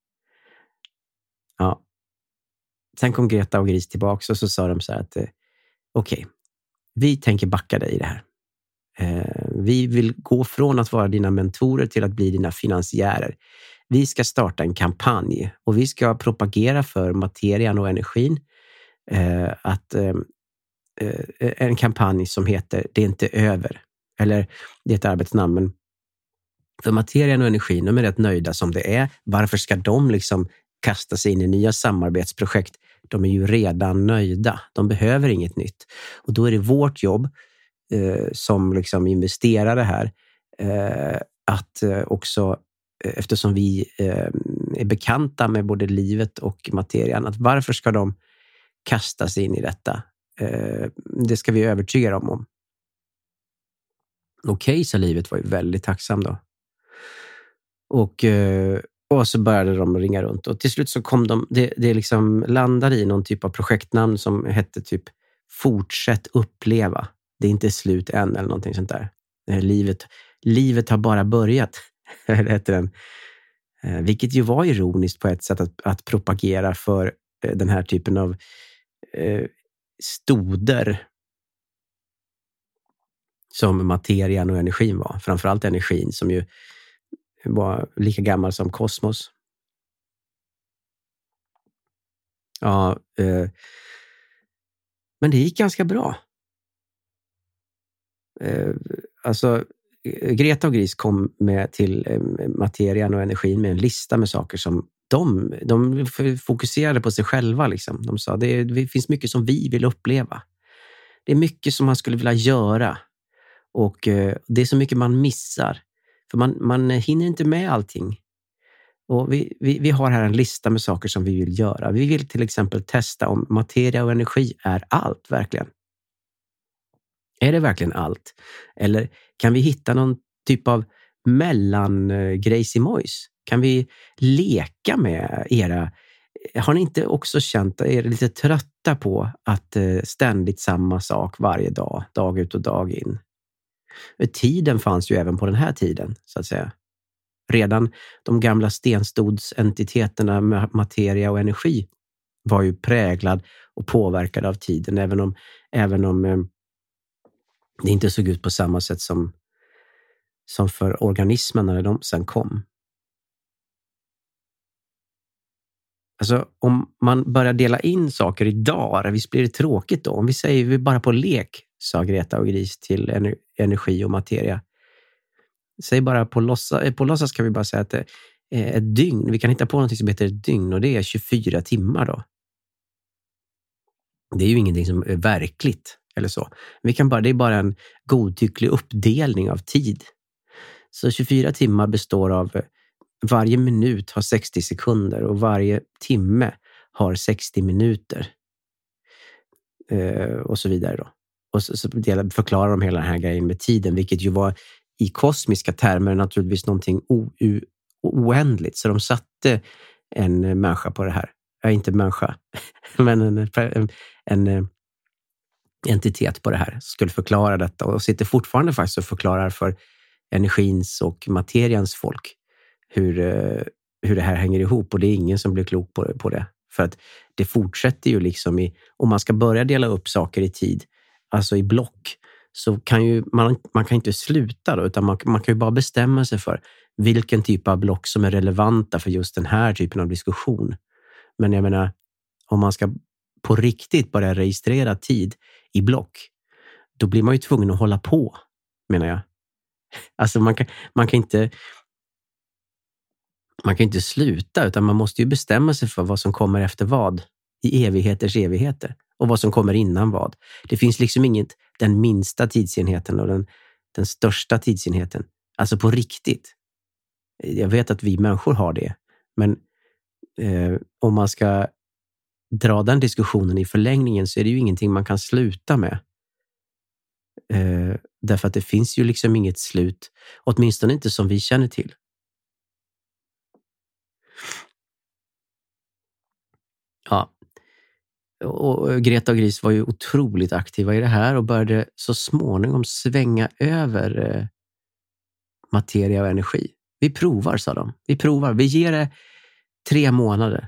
Ja. Sen kom Greta och Gris tillbaka och så sa de så här att eh, okej, okay, vi tänker backa dig i det här. Eh, vi vill gå från att vara dina mentorer till att bli dina finansiärer. Vi ska starta en kampanj och vi ska propagera för materian och energin. Eh, att eh, eh, en kampanj som heter Det är inte över. Eller det är ett arbetsnamn, men för materien och energin, de är rätt nöjda som det är. Varför ska de liksom kasta sig in i nya samarbetsprojekt? De är ju redan nöjda. De behöver inget nytt. Och då är det vårt jobb eh, som liksom investerare här eh, att eh, också, eh, eftersom vi eh, är bekanta med både livet och materien, att varför ska de kasta sig in i detta? Eh, det ska vi övertyga dem om. Okej, så livet var ju väldigt tacksam då. Och, och så började de ringa runt. Och till slut så kom de, det, det liksom landade i någon typ av projektnamn som hette typ Fortsätt uppleva. Det är inte slut än eller någonting sånt där. Livet, livet har bara börjat, heter den. Vilket ju var ironiskt på ett sätt att, att propagera för den här typen av eh, stoder som materian och energin var. Framförallt energin som ju var lika gammal som kosmos. Ja, eh, men det gick ganska bra. Eh, alltså, Greta och Gris kom med till eh, materian och energin med en lista med saker som de, de fokuserade på sig själva. Liksom. De sa, det, det finns mycket som vi vill uppleva. Det är mycket som man skulle vilja göra. Och eh, det är så mycket man missar. För man, man hinner inte med allting. Och vi, vi, vi har här en lista med saker som vi vill göra. Vi vill till exempel testa om materia och energi är allt, verkligen. Är det verkligen allt? Eller kan vi hitta någon typ av mellangrejs i mojs? Kan vi leka med era... Har ni inte också känt er lite trötta på att ständigt samma sak varje dag, dag ut och dag in? Tiden fanns ju även på den här tiden, så att säga. Redan de gamla stenstodsentiteterna med materia och energi var ju präglad och påverkad av tiden, även om, även om eh, det inte såg ut på samma sätt som, som för organismerna när de sen kom. Alltså om man börjar dela in saker i dagar, visst blir det tråkigt då? Om vi säger vi bara på lek, sa Greta och Gris till ener- energi och materia. Säg bara på låtsas, på låtsas kan vi bara säga att det är ett dygn. Vi kan hitta på något som heter ett dygn och det är tjugofyra timmar då. Det är ju ingenting som är verkligt eller så. Vi kan bara, det är bara en godtycklig uppdelning av tid. Så tjugofyra timmar består av varje minut har sextio sekunder och varje timme har sextio minuter. Eh, och så vidare då. Och så, så förklarar de hela den här grejen med tiden, vilket ju var i kosmiska termer naturligtvis någonting o, o, oändligt. Så de satte en människa på det här. Ja, inte människa, men en, en, en entitet på det här. Skulle förklara detta och sitter fortfarande faktiskt och förklarar för energins och materians folk hur, hur det här hänger ihop. Och det är ingen som blir klok på, på det. För att det fortsätter ju liksom i, om man ska börja dela upp saker i tid, alltså i block, så kan ju man, man kan inte sluta då, utan man, man kan ju bara bestämma sig för vilken typ av block som är relevanta för just den här typen av diskussion. Men jag menar, om man ska på riktigt börja registrera tid i block, då blir man ju tvungen att hålla på, menar jag. Alltså man kan, man kan inte man kan inte sluta, utan man måste ju bestämma sig för vad som kommer efter vad i evigheters evigheter och vad som kommer innan vad. Det finns liksom inget den minsta tidsenheten och den, den största tidsenheten. Alltså på riktigt. Jag vet att vi människor har det, men eh, om man ska dra den diskussionen i förlängningen så är det ju ingenting man kan sluta med. Eh, därför att det finns ju liksom inget slut, åtminstone inte som vi känner till. Ja, och Greta och Gris var ju otroligt aktiva i det här och började så småningom svänga över eh, materia och energi. Vi provar, sa de. Vi provar. Vi ger det tre månader.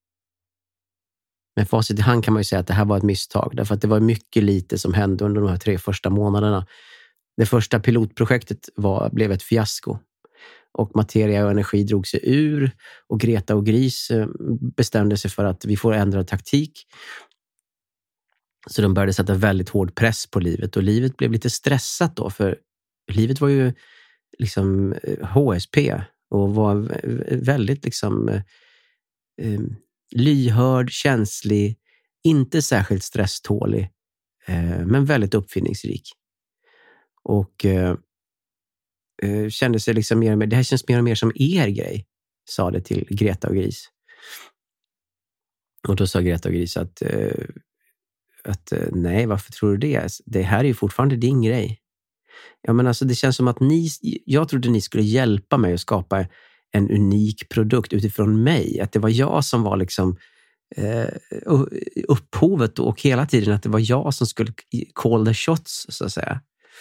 Med facit i hand kan man ju säga att det här var ett misstag. Därför att det var mycket lite som hände under de här tre första månaderna. Det första pilotprojektet var, blev ett fiasko. Och materia och energi drog sig ur. Och Greta och Gris bestämde sig för att vi får ändra taktik. Så de började sätta väldigt hård press på livet och livet blev lite stressat då, för livet var ju liksom H S P och var väldigt liksom eh, lyhörd, känslig, inte särskilt stresstålig, eh, men väldigt uppfinningsrik. Och eh, kände sig liksom mer och mer, det här känns mer och mer som er grej, sa det till Greta och Gris. Och då sa Greta och Gris att, eh, att nej, varför tror du det? Det här är ju fortfarande din grej. Ja, men alltså det känns som att ni, jag trodde ni skulle hjälpa mig att skapa en unik produkt utifrån mig. Att det var jag som var liksom eh, upphovet och hela tiden att det var jag som skulle call the shots, så att säga.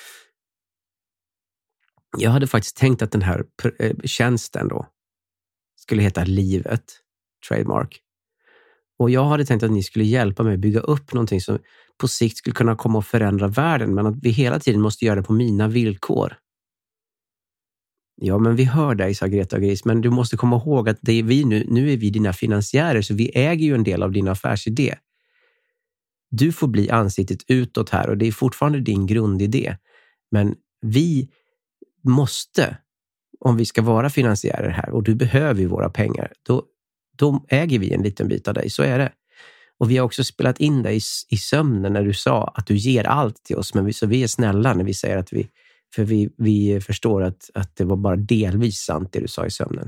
Jag hade faktiskt tänkt att den här tjänsten då skulle heta Livet, trademark. Och jag hade tänkt att ni skulle hjälpa mig bygga upp någonting som på sikt skulle kunna komma att förändra världen, men att vi hela tiden måste göra det på mina villkor. Ja, men vi hör dig, sa Greta och Gris, men du måste komma ihåg att det är vi nu, nu är vi dina finansiärer, så vi äger ju en del av din affärsidé. Du får bli ansiktet utåt här och det är fortfarande din grundidé. Men vi måste, om vi ska vara finansiärer här och du behöver ju våra pengar, då, då äger vi en liten bit av dig, så är det. Och vi har också spelat in dig i, i sömnen när du sa att du ger allt till oss, men vi, så vi är snälla när vi säger att vi, för vi, vi förstår att, att det var bara delvis sant det du sa i sömnen.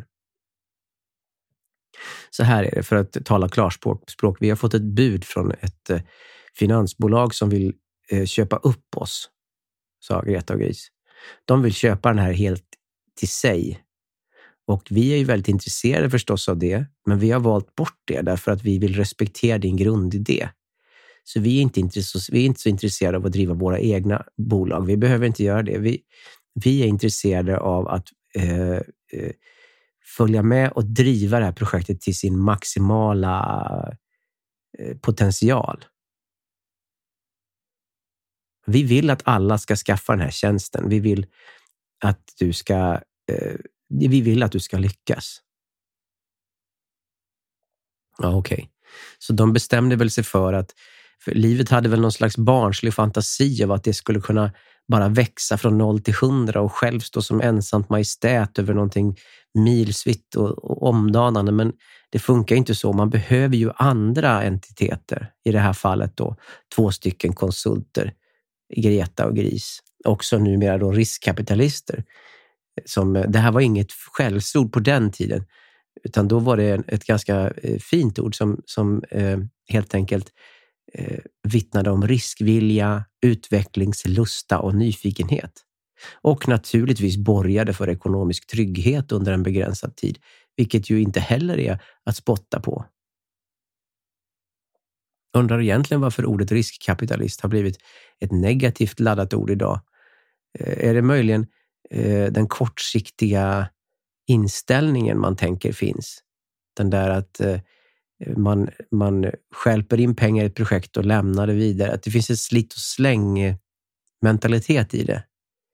Så här är det, för att tala klarspråk. Språk. Vi har fått ett bud från ett eh, finansbolag som vill eh, köpa upp oss, sa Greta och Gris. De vill köpa den här helt till sig. Och vi är ju väldigt intresserade förstås av det, men vi har valt bort det därför att vi vill respektera din grundidé. Så vi är inte, intress- vi är inte så intresserade av att driva våra egna bolag. Vi behöver inte göra det. Vi, vi är intresserade av att eh, eh, följa med och driva det här projektet till sin maximala eh, potential. Vi vill att alla ska skaffa den här tjänsten. Vi vill att du ska eh, vi vill att du ska lyckas. Ja, okej. Okay. Så de bestämde väl sig för att för livet hade väl någon slags barnslig fantasi av att det skulle kunna bara växa från noll till hundra och själv stå som ensamt majestät över någonting milsvitt och, och omdanande. Men det funkar inte så. Man behöver ju andra entiteter. I det här fallet då två stycken konsulter, Greta och Gris. Också numera då riskkapitalister. Som, det här var inget skällsord på den tiden, utan då var det ett ganska fint ord som, som eh, helt enkelt eh, vittnade om riskvilja, utvecklingslusta och nyfikenhet. Och naturligtvis borgade för ekonomisk trygghet under en begränsad tid, vilket ju inte heller är att spotta på. Undrar egentligen varför ordet riskkapitalist har blivit ett negativt laddat ord idag. Eh, är det möjligen den kortsiktiga inställningen man tänker finns? Den där att man, man stjälper in pengar i ett projekt och lämnar det vidare. Att det finns ett slit och släng mentalitet i det.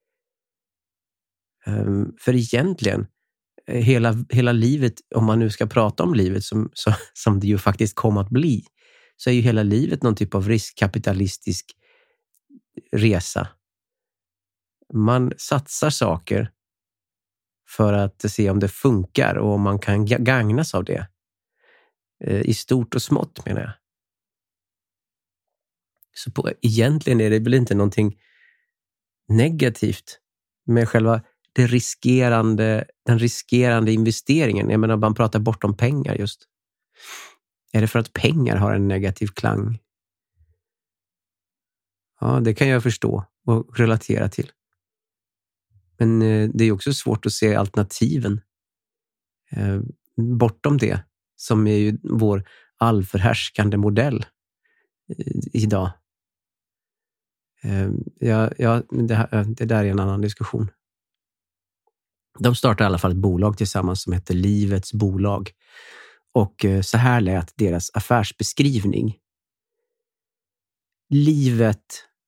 För egentligen hela, hela livet, om man nu ska prata om livet som, som, som det ju faktiskt kommer att bli, så är ju hela livet någon typ av riskkapitalistisk resa. Man satsar saker för att se om det funkar och om man kan gagnas av det. I stort och smått, menar jag. Så på, egentligen är det väl inte någonting negativt med själva det riskerande, den riskerande investeringen. Jag menar, man pratar bortom pengar just. Är det för att pengar har en negativ klang? Ja, det kan jag förstå och relatera till. Men det är också svårt att se alternativen bortom det, som är ju vår allförhärskande modell idag. Ja, ja, det, här, det där är en annan diskussion. De startade i alla fall ett bolag tillsammans som heter Livets bolag. Och så här lät deras affärsbeskrivning. Livet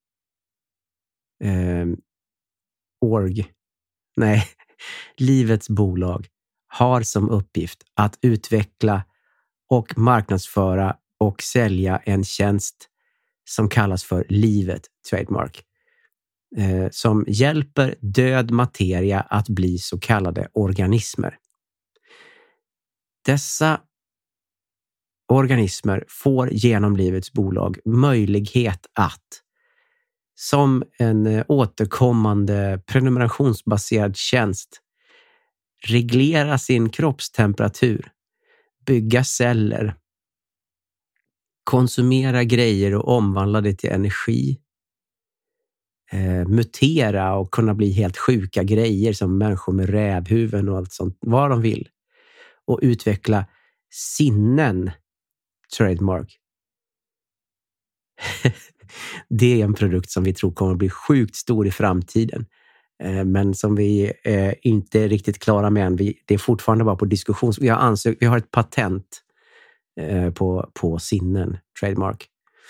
eh, org. Nej, Livets bolag har som uppgift att utveckla och marknadsföra och sälja en tjänst som kallas för Livet Trademark. Eh, som hjälper död materia att bli så kallade organismer. Dessa organismer får genom Livets bolag möjlighet att som en återkommande prenumerationsbaserad tjänst reglera sin kroppstemperatur, bygga celler, konsumera grejer och omvandla det till energi, eh, mutera och kunna bli helt sjuka grejer som människor med rävhuvuden och allt sånt, vad de vill, och utveckla sinnen trademark. Det är en produkt som vi tror kommer att bli sjukt stor i framtiden. Men som vi eh, inte är riktigt klara med än. Vi, det är fortfarande bara på diskussion. Vi har, ansökt, vi har ett patent eh, på, på sinnen, trademark.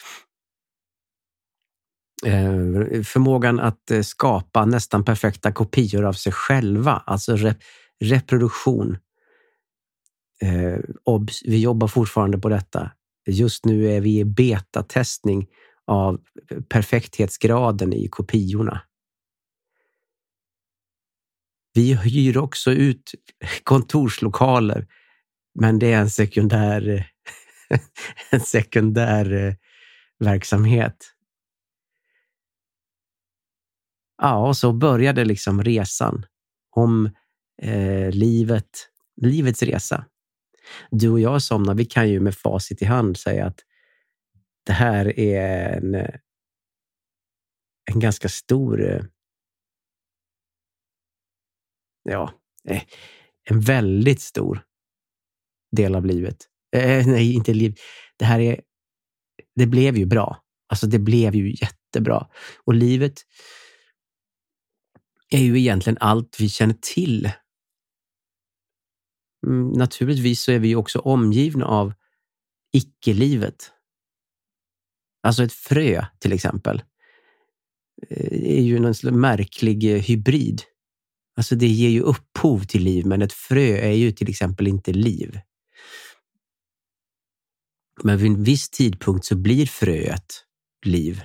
Eh, förmågan att eh, skapa nästan perfekta kopior av sig själva. Alltså rep, reproduktion. Eh, obs, vi jobbar fortfarande på detta. Just nu är vi i betatestning av perfekthetsgraden i kopiorna. Vi hyr också ut kontorslokaler, men det är en sekundär, en sekundär verksamhet. Ja, och så började liksom resan om eh, livet, livets resa. Du och jag Somna, vi kan ju med facit i hand säga att det här är en, en ganska stor, ja, en väldigt stor del av livet. Eh, nej, inte liv. Det här är, det blev ju bra. Alltså det blev ju jättebra. Och livet är ju egentligen allt vi känner till. Mm, naturligtvis så är vi också omgivna av icke-livet. Alltså ett frö till exempel är ju någon slags märklig hybrid. Alltså det ger ju upphov till liv, men ett frö är ju till exempel inte liv. Men vid en viss tidpunkt så blir fröet liv.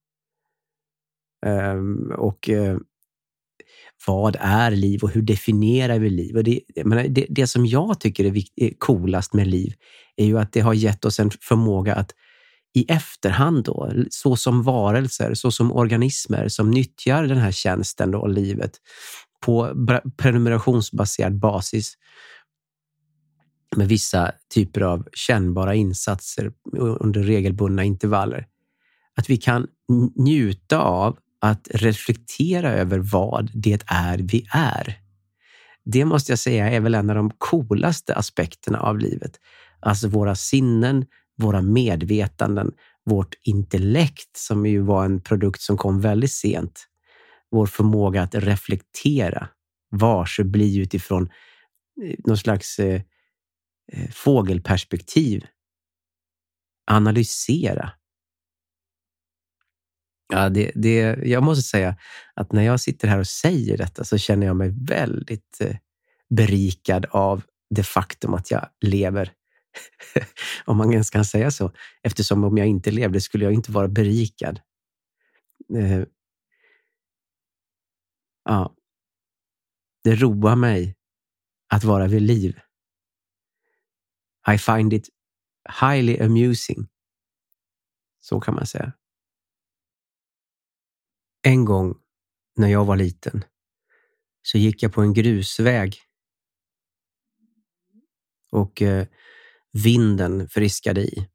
Um, och uh, vad är liv och hur definierar vi liv? Och det, menar, det, det som jag tycker är, vikt, är coolast med liv är ju att det har gett oss en förmåga att i efterhand då, så som varelser, så som organismer som nyttjar den här tjänsten då, livet, på prenumerationsbaserad basis med vissa typer av kännbara insatser under regelbundna intervaller. Att vi kan njuta av att reflektera över vad det är vi är. Det måste jag säga är väl en av de coolaste aspekterna av livet. Alltså våra sinnen, våra medvetanden, vårt intellekt som ju var en produkt som kom väldigt sent. Vår förmåga att reflektera, varse bli utifrån någon slags eh, fågelperspektiv. Analysera. Ja, det, det, jag måste säga att när jag sitter här och säger detta så känner jag mig väldigt eh, berikad av det faktum att jag lever. Om man ens kan säga så. Eftersom om jag inte levde skulle jag inte vara berikad. Eh, ja. Det roar mig att vara vid liv. I find it highly amusing. Så kan man säga. En gång när jag var liten så gick jag på en grusväg och eh, vinden friskade i.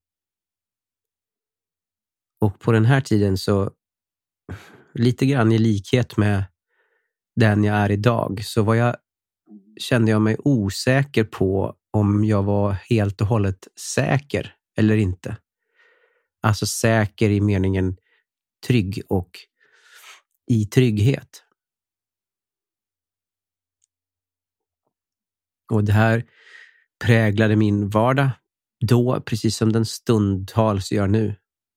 Och på den här tiden så, lite grann i likhet med den jag är idag, så var jag, kände jag mig osäker på om jag var helt och hållet säker eller inte. Alltså säker i meningen trygg och i trygghet. Och det här präglade min vardag då, precis som den stundtals gör nu.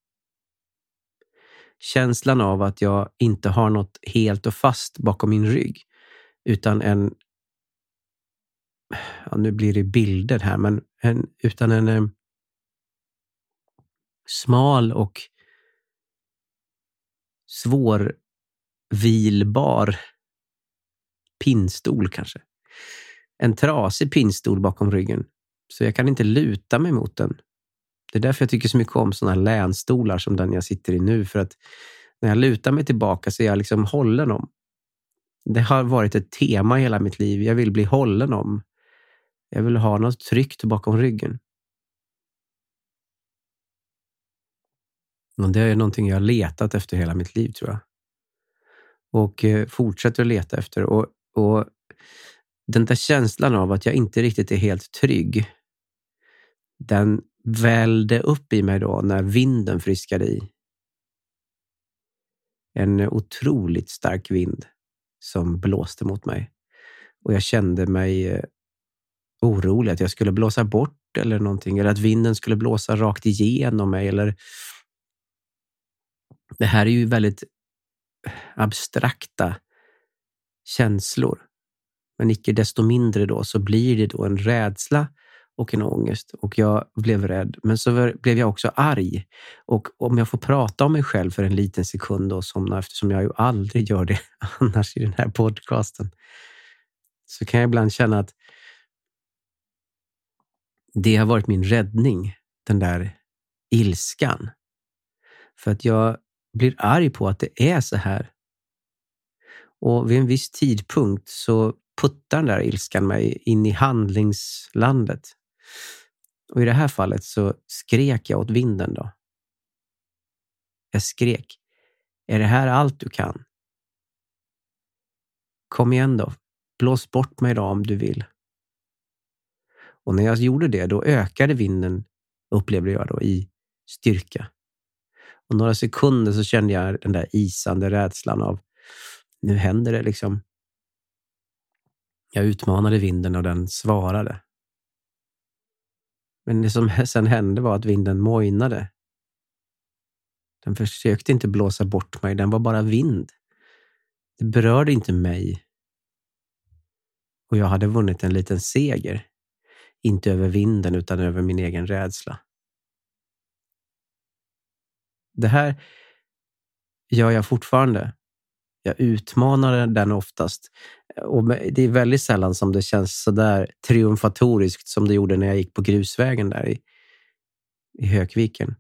Känslan av att jag inte har något helt och fast bakom min rygg, utan en, ja, nu blir det bilder här, men en, utan en, en smal och svårvilbar pinnstol kanske. En trasig pinnstol bakom ryggen. Så jag kan inte luta mig mot den. Det är därför jag tycker så mycket om sådana här länstolar som den jag sitter i nu. För att när jag lutar mig tillbaka så är jag liksom hållen om. Det har varit ett tema hela mitt liv. Jag vill bli hållen om. Jag vill ha något tryggt bakom ryggen. Och det är någonting jag har letat efter hela mitt liv, tror jag. Och eh, fortsätter att leta efter. Och, och den där känslan av att jag inte riktigt är helt trygg, den välde upp i mig då när vinden friskade i. En otroligt stark vind som blåste mot mig. Och jag kände mig eh, orolig att jag skulle blåsa bort eller någonting. Eller att vinden skulle blåsa rakt igenom mig. Eller... Det här är ju väldigt abstrakta känslor. Men icke desto mindre då så blir det då en rädsla och en ångest. Och jag blev rädd. Men så blev jag också arg. Och om jag får prata om mig själv för en liten sekund och somna, eftersom jag ju aldrig gör det annars i den här podcasten, så kan jag ibland känna att det har varit min räddning, den där ilskan. För att jag blir arg på att det är så här. Och vid en viss tidpunkt så puttar den där ilskan mig in i handlingslandet. Och i det här fallet så skrek jag åt vinden då. Jag skrek: är det här allt du kan? Kom igen då. Blås bort mig då om du vill. Och när jag gjorde det, då ökade vinden, upplevde jag då, i styrka. Och några sekunder så kände jag den där isande rädslan av, nu händer det liksom. Jag utmanade vinden och den svarade. Men det som sen hände var att vinden mojnade. Den försökte inte blåsa bort mig, den var bara vind. Det berörde inte mig. Och jag hade vunnit en liten seger. Inte över vinden utan över min egen rädsla. Det här gör jag fortfarande. Jag utmanar den oftast. Och det är väldigt sällan som det känns så där triumfatoriskt som det gjorde när jag gick på grusvägen där i, i Hökviken.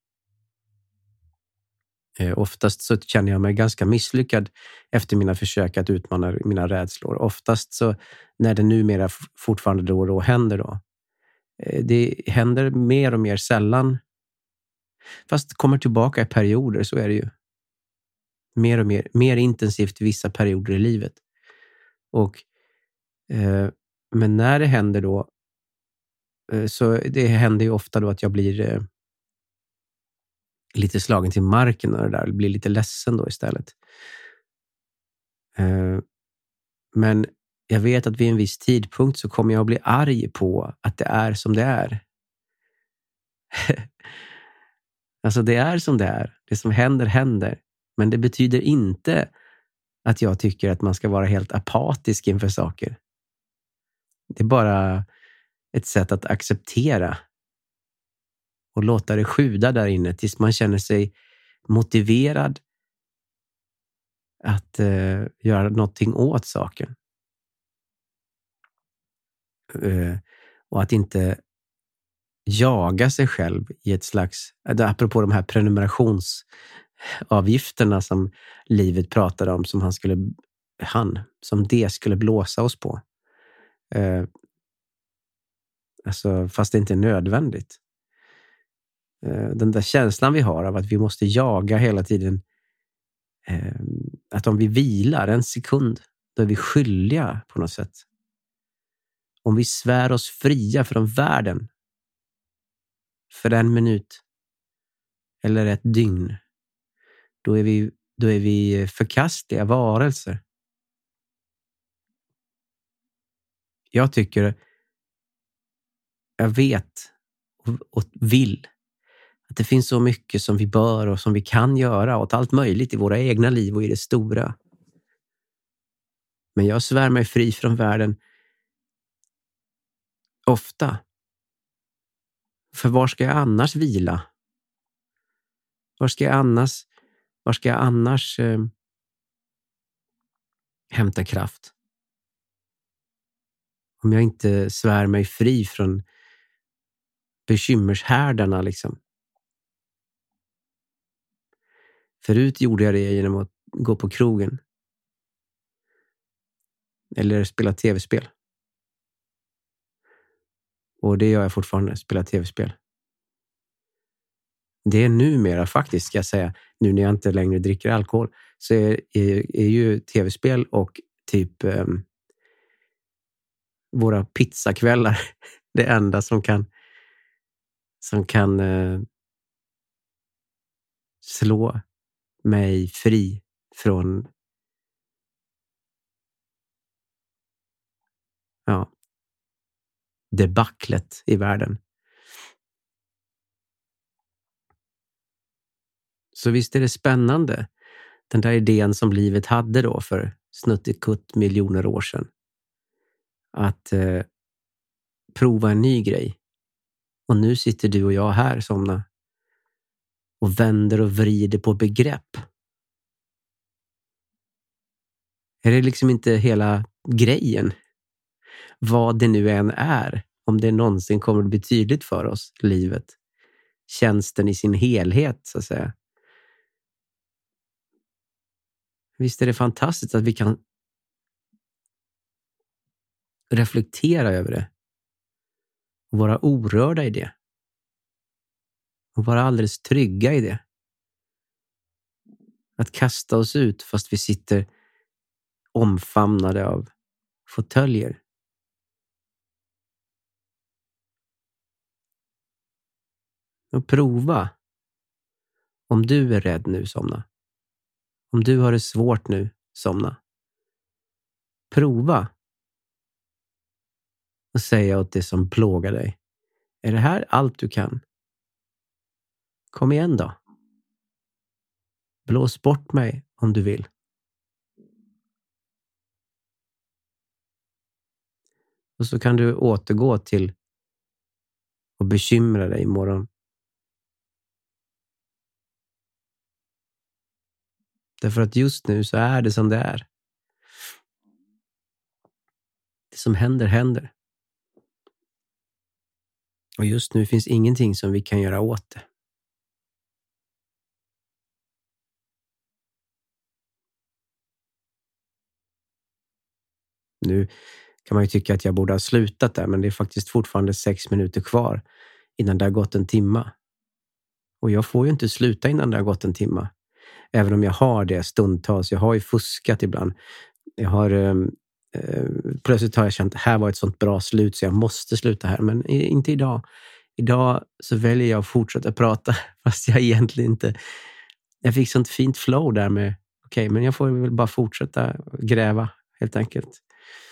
Eh, oftast så känner jag mig ganska misslyckad efter mina försök att utmana mina rädslor. Oftast så när det numera fortfarande då och då händer då. Eh, det händer mer och mer sällan. Fast det kommer tillbaka i perioder, så är det ju. Mer och mer, mer intensivt i vissa perioder i livet. Och, eh, men när det händer då, eh, så det händer ju ofta då att jag blir eh, lite slagen till marken och det där, blir lite ledsen då istället. Eh, men jag vet att vid en viss tidpunkt så kommer jag att bli arg på att det är som det är. Alltså det är som det är. Det som händer, händer. Men det betyder inte att jag tycker att man ska vara helt apatisk inför saker. Det är bara ett sätt att acceptera och låta det sjuda där inne tills man känner sig motiverad att uh, göra någonting åt saken. Uh, och att inte jaga sig själv i ett slags, apropå de här prenumerationsavgifterna som livet pratade om, som han skulle, han, som det skulle blåsa oss på. Uh, alltså, fast det inte är nödvändigt. Uh, den där känslan vi har av att vi måste jaga hela tiden, uh, att om vi vilar en sekund, då är vi skyldiga på något sätt. Om vi svär oss fria från världen för en minut eller ett dygn, då är vi, då är vi förkastliga varelser. Jag tycker, jag vet och, och vill att det finns så mycket som vi bör och som vi kan göra åt allt möjligt i våra egna liv och i det stora. Men jag svär mig fri från världen ofta. För var ska jag annars vila? Var ska jag annars Var ska jag annars eh, hämta kraft? Om jag inte svär mig fri från bekymmershärdarna liksom. Förut gjorde jag det genom att gå på krogen. Eller spela tv-spel. Och det gör jag fortfarande, spela tv-spel. Det är numera faktiskt, ska jag säga, nu när jag inte längre dricker alkohol, så är, är, är ju tv-spel och typ eh, våra pizzakvällar det enda som kan som kan eh, slå mig fri från ja, debaclet i världen. Så visst är det spännande, den där idén som livet hade då för snuttekutt miljoner år sedan. Att eh, prova en ny grej. Och nu sitter du och jag här, somna, och vänder och vrider på begrepp. Är det liksom inte hela grejen? Vad det nu än är, om det någonsin kommer att bli tydligt för oss, livet. Tjänsten i sin helhet, så att säga. Visst är det fantastiskt att vi kan reflektera över det. Och vara orörda i det. Och vara alldeles trygga i det. Att kasta oss ut fast vi sitter omfamnade av fåtöljer. Och prova. Om du är rädd nu, somna. Om du har det svårt nu, somna. Prova. Och säga åt det som plågar dig. Är det här allt du kan? Kom igen då. Blås bort mig om du vill. Och så kan du återgå till och bekymra dig imorgon. Därför att just nu så är det som det är. Det som händer, händer. Och just nu finns ingenting som vi kan göra åt det. Nu kan man ju tycka att jag borde ha slutat där, men det är faktiskt fortfarande sex minuter kvar innan det har gått en timma. Och jag får ju inte sluta innan det har gått en timma. Även om jag har det stundtals. Jag har ju fuskat ibland. Jag har eh, plötsligt har jag känt att här var ett sånt bra slut så jag måste sluta här. Men inte idag. Idag så väljer jag att fortsätta prata fast jag egentligen inte... Jag fick sånt fint flow där med okej, okay, men jag får väl bara fortsätta gräva helt enkelt.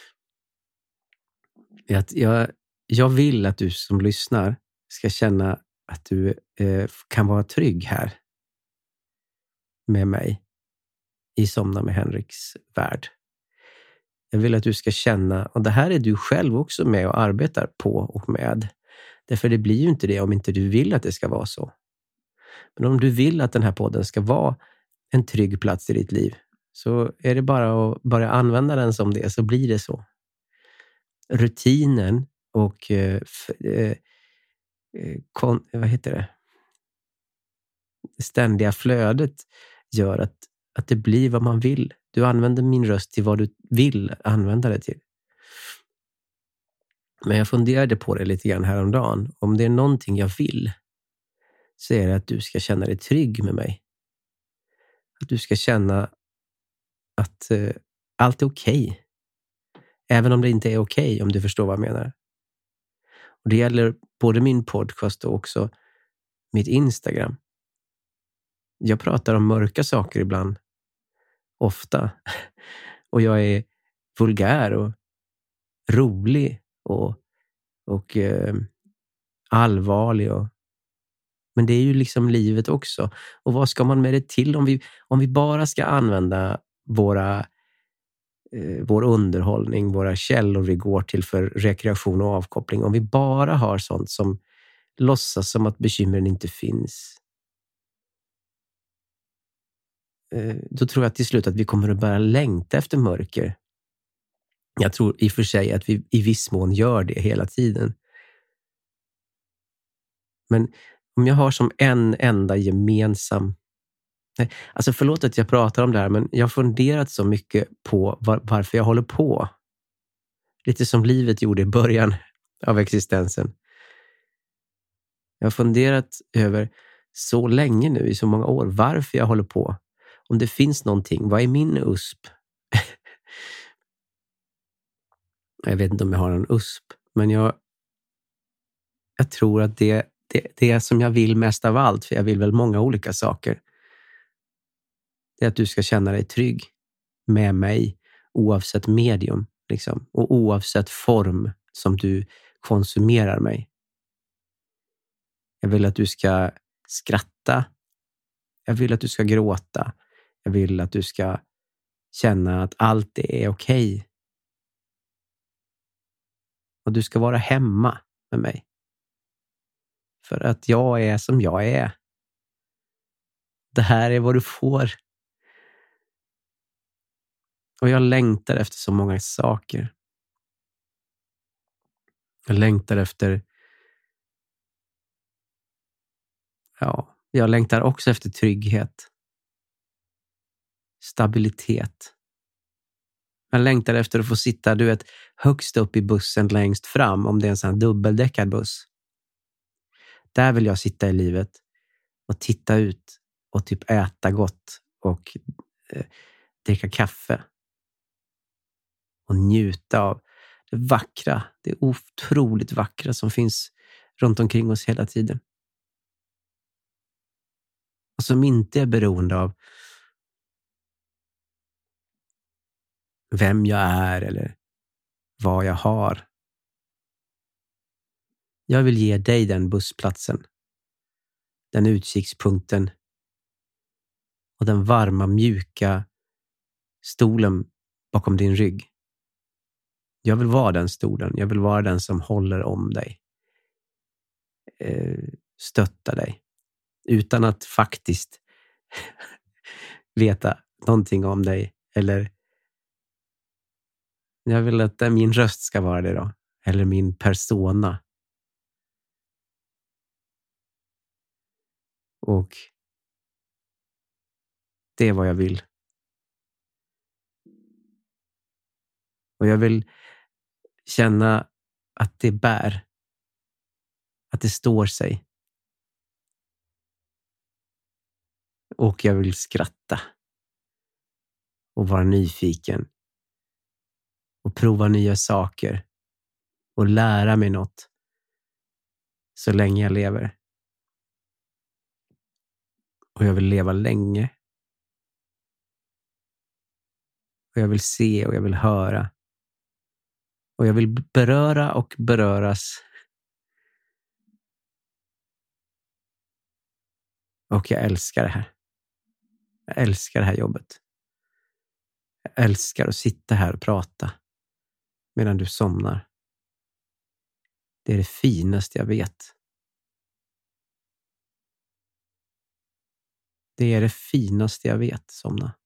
Att jag, jag vill att du som lyssnar ska känna att du eh, kan vara trygg här med mig i Somna med Henriks värld. Jag vill att du ska känna, och det här är du själv också med och arbetar på och med. Därför det blir ju inte det om inte du vill att det ska vara så. Men om du vill att den här podden ska vara en trygg plats i ditt liv, så är det bara att börja använda den som det, så blir det så. Rutinen och eh, eh, kon, vad heter det? Det ständiga flödet gör att, att det blir vad man vill. Du använder min röst till vad du vill använda det till. Men jag funderade på det lite grann häromdagen. Om det är någonting jag vill, så är det att du ska känna dig trygg med mig. Att du ska känna att eh, allt är okej. Okay. Även om det inte är okej, okay, om du förstår vad jag menar. Och det gäller både min podcast och också mitt Instagram. Jag pratar om mörka saker ibland. Ofta. Och jag är vulgär och rolig och, och eh, allvarlig. Och, men det är ju liksom livet också. Och vad ska man med det till om vi, om vi bara ska använda våra, eh, vår underhållning, våra källor vi går till för rekreation och avkoppling. Om vi bara har sånt som låtsas som att bekymren inte finns. då tror jag till slut att vi kommer att börja längta efter mörker. Jag tror i och för sig att vi i viss mån gör det hela tiden. Men om jag har som en enda gemensam... Nej, alltså förlåt att jag pratar om det här, men jag har funderat så mycket på var, varför jag håller på. Lite som livet gjorde i början av existensen. Jag har funderat över så länge nu, i så många år, varför jag håller på. Om det finns någonting, vad är min U S P? Jag vet inte om jag har en U S P, men jag, jag tror att det, det, det är som jag vill mest av allt, för jag vill väl många olika saker. Det är att du ska känna dig trygg med mig oavsett medium liksom, och oavsett form som du konsumerar mig. Jag vill att du ska skratta. Jag vill att du ska gråta. Jag vill att du ska känna att allt är okej. Och du ska vara hemma med mig. För att jag är som jag är. Det här är vad du får. Och jag längtar efter så många saker. Jag längtar efter... Ja, jag längtar också efter trygghet. Stabilitet. Jag längtar efter att få sitta, du vet, högst upp i bussen längst fram, om det är en sån här dubbeldäckad buss. Där vill jag sitta i livet och titta ut och typ äta gott och eh, dricka kaffe. Och njuta av det vackra, det otroligt vackra som finns runt omkring oss hela tiden. Och som inte är beroende av vem jag är eller vad jag har. Jag vill ge dig den bussplatsen, den utkikspunkten och den varma, mjuka stolen bakom din rygg. Jag vill vara den stolen. Jag vill vara den som håller om dig. Eh, stöttar dig. Utan att faktiskt veta någonting om dig. Eller jag vill att min röst ska vara det då. Eller min persona. Och det är vad jag vill. Och jag vill känna att det bär. Att det står sig. Och jag vill skratta. Och vara nyfiken. Och prova nya saker. Och lära mig något. Så länge jag lever. Och jag vill leva länge. Och jag vill se och jag vill höra. Och jag vill beröra och beröras. Och jag älskar det här. Jag älskar det här jobbet. Jag älskar att sitta här och prata medan du somnar. Det är det finaste jag vet. Det är det finaste jag vet, somna.